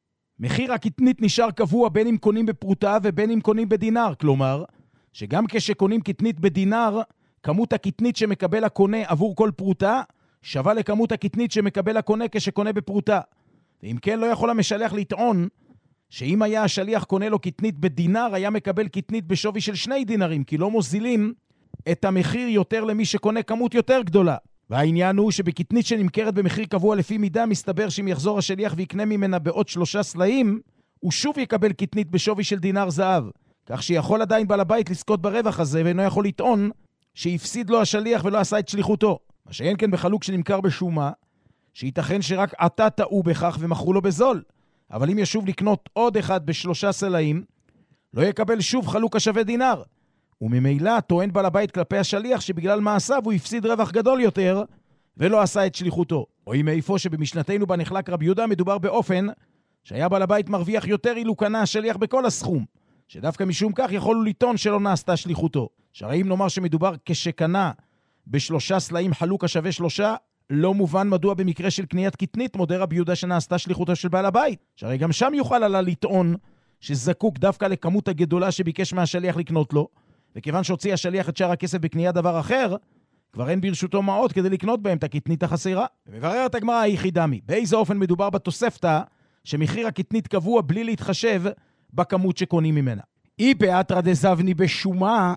מחיר הקטנית נשאר קבוע בין אם קונים בפרוטה ובין אם קונים בדינר, כלומר, שגם כשקונים קטנית בדינר, כמות הקטנית שמקבל הקונה עבור כל פרוטה, שווה לכמות הקטנית שמקבל הקונה כשקונה בפרוטה. ואם כן, לא יכול המשלח לטעון שאם היה השליח קונה לו קטנית בדינר, היה מקבל קטנית בשווי של שני דינרים, כי לא מוזילים את המחיר יותר למי שקונה כמות יותר גדולה. והעניין הוא שבקטנית שנמכרת במחיר קבוע לפי מידה, מסתבר שאם יחזור השליח ויקנה ממנה בעוד שלושה סלעים, הוא שוב יקבל קטנית בשווי של דינר זהב. כך שיכול עדיין בעל הבית לזכות ברווח הזה, ואינו יכול לטעון שהפסיד לו השליח ולא עשה את שליחותו. מה שאין כן בחלוק שנמכר בשומה, שייתכן שרק עתה טעו בכך ומכרו לו בזול. אבל אם ישוב לקנות עוד אחד בשלושה סלעים, לא יקבל שוב חלוק השווה דינר. וממילא טוען בעל הבית כלפי השליח שבגלל מעשיו הוא הפסיד רווח גדול יותר ולא עשה את שליחותו. או אם מאיפה שבמשנתנו בה נחלק רבי יהודה, מדובר באופן שהיה בעל הבית מרוויח יותר אילו קנה השליח בכל הסכום, שדווקא משום כך יכולו לטעון שלא נעשתה שליחותו. שהרי אם נאמר שמדובר כשקנה בשלושה סלעים חלוק השווה שלושה, לא מובן מדוע במקרה של קניית קטנית מודה רבי יהודה שנעשתה שליחותו של בעל הבית. שהרי גם שם יוכל עלה לטעון שזקוק דווקא לכמות הגדולה שביקש מהשליח לקנות לו, וכיוון שהוציא השליח את שאר הכסף בקניית דבר אחר, כבר אין ברשותו מעות כדי לקנות בהם את הקטנית החסרה. ומבררת הגמרא היחידמי, באיזה אופן מדובר בתוספתא שמחיר הקטנית קבוע בלי להתחשב בכמות שקונים ממנה. אי באתרא דזבני בשומה,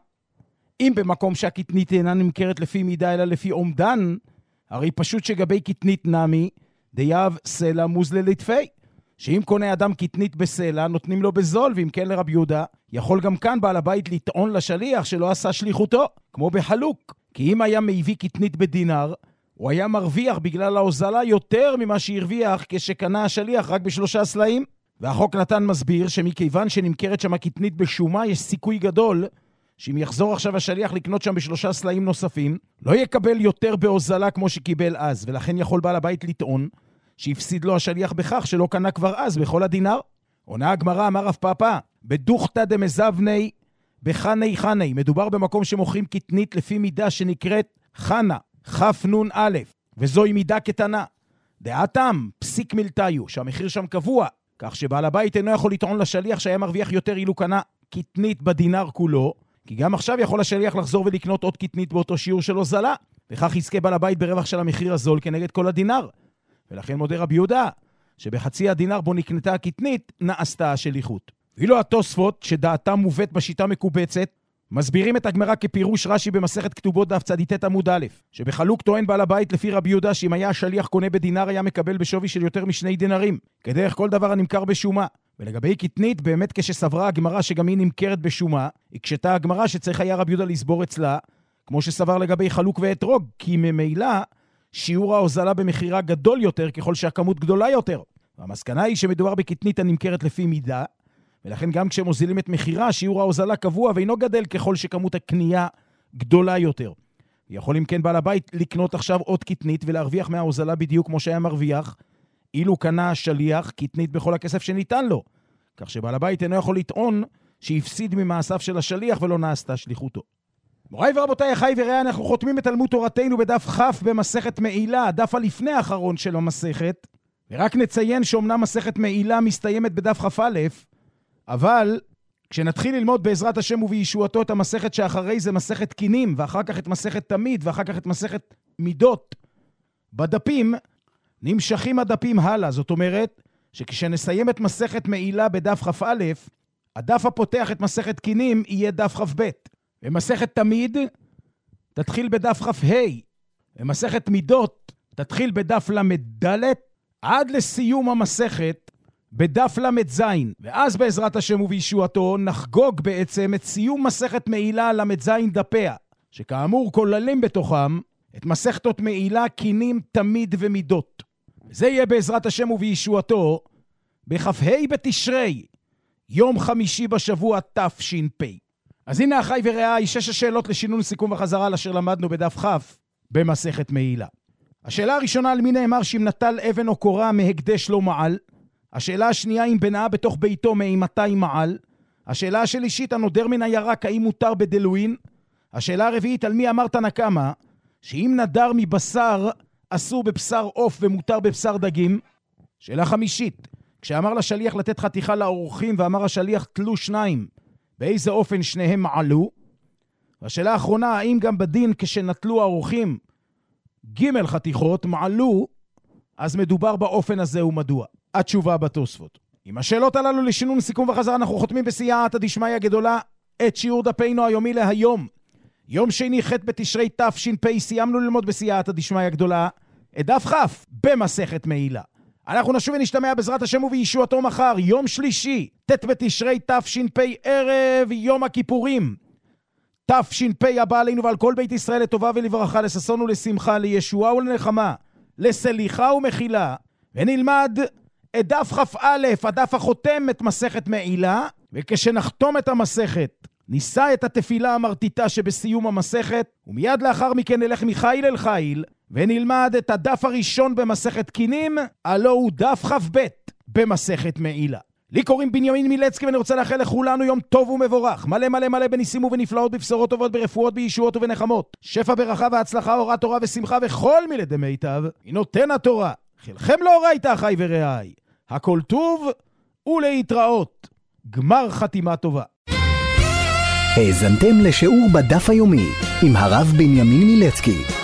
אם במקום שהקטנית אינה נמכרת לפי מידה אלא לפי עומדן, הרי פשוט שגבי קטנית נמי דייב סלע מוזלה לטפי, שאם קונה אדם קטנית בסלע נותנים לו בזול, ואם כן לרבי יהודה יכול גם כאן בעל הבית לטעון לשליח שלא עשה שליחותו, כמו בחלוק. כי אם היה מביא קטנית בדינר, הוא היה מרוויח בגלל ההוזלה יותר ממה שהרוויח כשקנה השליח רק בשלושה סלעים. והחוק נתן מסביר שמכיוון שנמכרת שם הקטנית בשומה, יש סיכוי גדול שאם יחזור עכשיו השליח לקנות שם בשלושה סלעים נוספים, לא יקבל יותר בהוזלה כמו שקיבל אז, ולכן יכול בעל הבית לטעון שהפסיד לו השליח בכך שלא קנה כבר אז בכל הדינר. עונה הגמרא, אמר רב פאפא, בדוכתא דמזבני בחני חני, מדובר במקום שמוכרים קטנית לפי מידה שנקראת חנה, חף נון א', וזוהי מידה קטנה. דעתם פסיק מלתיו, שהמחיר שם קבוע, כך שבעל הבית אינו יכול לטעון לשליח שהיה מרוויח יותר אילו קנה קטנית בדינר כולו, כי גם עכשיו יכול השליח לחזור ולקנות עוד קטנית באותו שיעור של הוזלה. וכך יזכה בעל הבית ברווח של המחיר הזול כנגד כל הדינר. ולכן מודה רבי יהודה, שבחצי הדינר בו נקנתה הקטנית, נעשתה השליחות. ואילו התוספות, שדעתם מובאת בשיטה מקובצת, מסבירים את הגמרא כפירוש רש"י במסכת כתובות דף צדיטת עמוד א', שבחלוק טוען בעל הבית לפי רבי יהודה שאם היה השליח קונה בדינר היה מקבל בשווי של יותר משני דינרים, כדרך כל דבר הנמכר בשומה. ולגבי קטנית, באמת כשסברה הגמרא שגם היא נמכרת בשומה, הקשתה הגמרא שצריך היה רבי יהודה לסבור אצלה, כמו שסבר לגבי חלוק ואתרוג, כי ממילא שיעור ההוזלה במחירה גדול יותר ככל שהכמות גדולה יותר. והמסקנה היא שמדובר בקטנית הנמכרת לפי מידה, ולכן גם כשמוזילים את מחירה, שיעור ההוזלה קבוע ואינו גדל ככל שכמות הקנייה גדולה יותר. יכול אם כן בעל הבית לקנות עכשיו עוד קטנית ולהרוויח מההוזלה בדיוק כמו שהיה מרוויח, אילו קנה השליח קטנית בכל הכסף שניתן לו. כך שבעל הבית אינו יכול לטעון שהפסיד ממעשיו של השליח ולא נעשתה שליחותו. מוריי ורבותיי, אחי ורעי, אנחנו חותמים את תלמוד תורתנו בדף כ' במסכת מעילה, הדף הלפני האחרון של המסכת, ורק נציין שאומנם מסכת מעילה מסתיימת בדף כ"א, אבל כשנתחיל ללמוד בעזרת השם ובישועתו את המסכת שאחרי זה מסכת קינים, ואחר כך את מסכת תמיד, ואחר כך את מסכת מידות, בדפים נמשכים הדפים הלאה. זאת אומרת שכשנסיים את מסכת מעילה בדף כ"א, הדף הפותח את מסכת קינים יהיה דף כ"ב. ומסכת תמיד תתחיל בדף כ"ה, ומסכת מידות תתחיל בדף למד, עד לסיום המסכת בדף למד, ואז בעזרת השם ובישועתו נחגוג בעצם את סיום מסכת מעילה למד דפיה, שכאמור כוללים בתוכם את מסכתות מעילה, קינים, תמיד ומידות. וזה יהיה בעזרת השם ובישועתו בכ"ה בתשרי, יום חמישי בשבוע תש"פ. אז הנה אחי ורעי, שש השאלות לשינון סיכום וחזרה לאשר למדנו בדף כ' במסכת מעילה. השאלה הראשונה, על מי נאמר שאם נטל אבן או קורה מהקדש לא מעל? השאלה השנייה, אם בנאה בתוך ביתו מאימתי מעל? השאלה השלישית, הנודר מן הירק, האם מותר בדלוין? השאלה הרביעית, על מי אמר תנא קמא שאם נדר מבשר אסור בבשר עוף ומותר בבשר דגים? שאלה חמישית, כשאמר לשליח לתת חתיכה לאורחים ואמר השליח תלו שניים, באיזה אופן שניהם מעלו? והשאלה האחרונה, האם גם בדין כשנטלו האורחים ג' חתיכות מעלו, אז מדובר באופן הזה ומדוע? התשובה בתוספות. עם השאלות הללו לשינון סיכום וחזרה אנחנו חותמים בסייעתא דשמיא גדולה את שיעור דפינו היומי להיום. יום שני ח' בתשרי תש"פ, סיימנו ללמוד בסייעתא דשמיא גדולה את דף כ' במסכת מעילה. אנחנו נשוב ונשתמע בעזרת השם ובישועתו מחר, יום שלישי, ט' בתשרי תש"פ, ערב יום הכיפורים. תש"פ הבא עלינו ועל כל בית ישראל לטובה ולברכה, לששון ולשמחה, לישועה ולנחמה, לסליחה ומחילה. ונלמד את דף כ"א, הדף החותם את מסכת מעילה, וכשנחתום את המסכת נישא את התפילה המרטיטה שבסיום המסכת, ומיד לאחר מכן נלך מחיל אל חיל ונלמד את הדף הראשון במסכת קינים, הלא הוא דף כ"ב במסכת מעילה. לי קוראים בנימין מילצקי, ואני רוצה לאחל לכולנו יום טוב ומבורך, מלא מלא מלא בניסים ובנפלאות, בבשורות טובות, ברפואות, בישועות ובנחמות, שפע ברכה והצלחה, אורה תורה ושמחה וכל מילי מיטב היא נותן התורה. חלכם לאורייתא אחי ורעי, הכל טוב ולהתראות, גמר חתימה טובה. האזנתם לשיעור בדף היומי עם הרב בנימין מילצקי.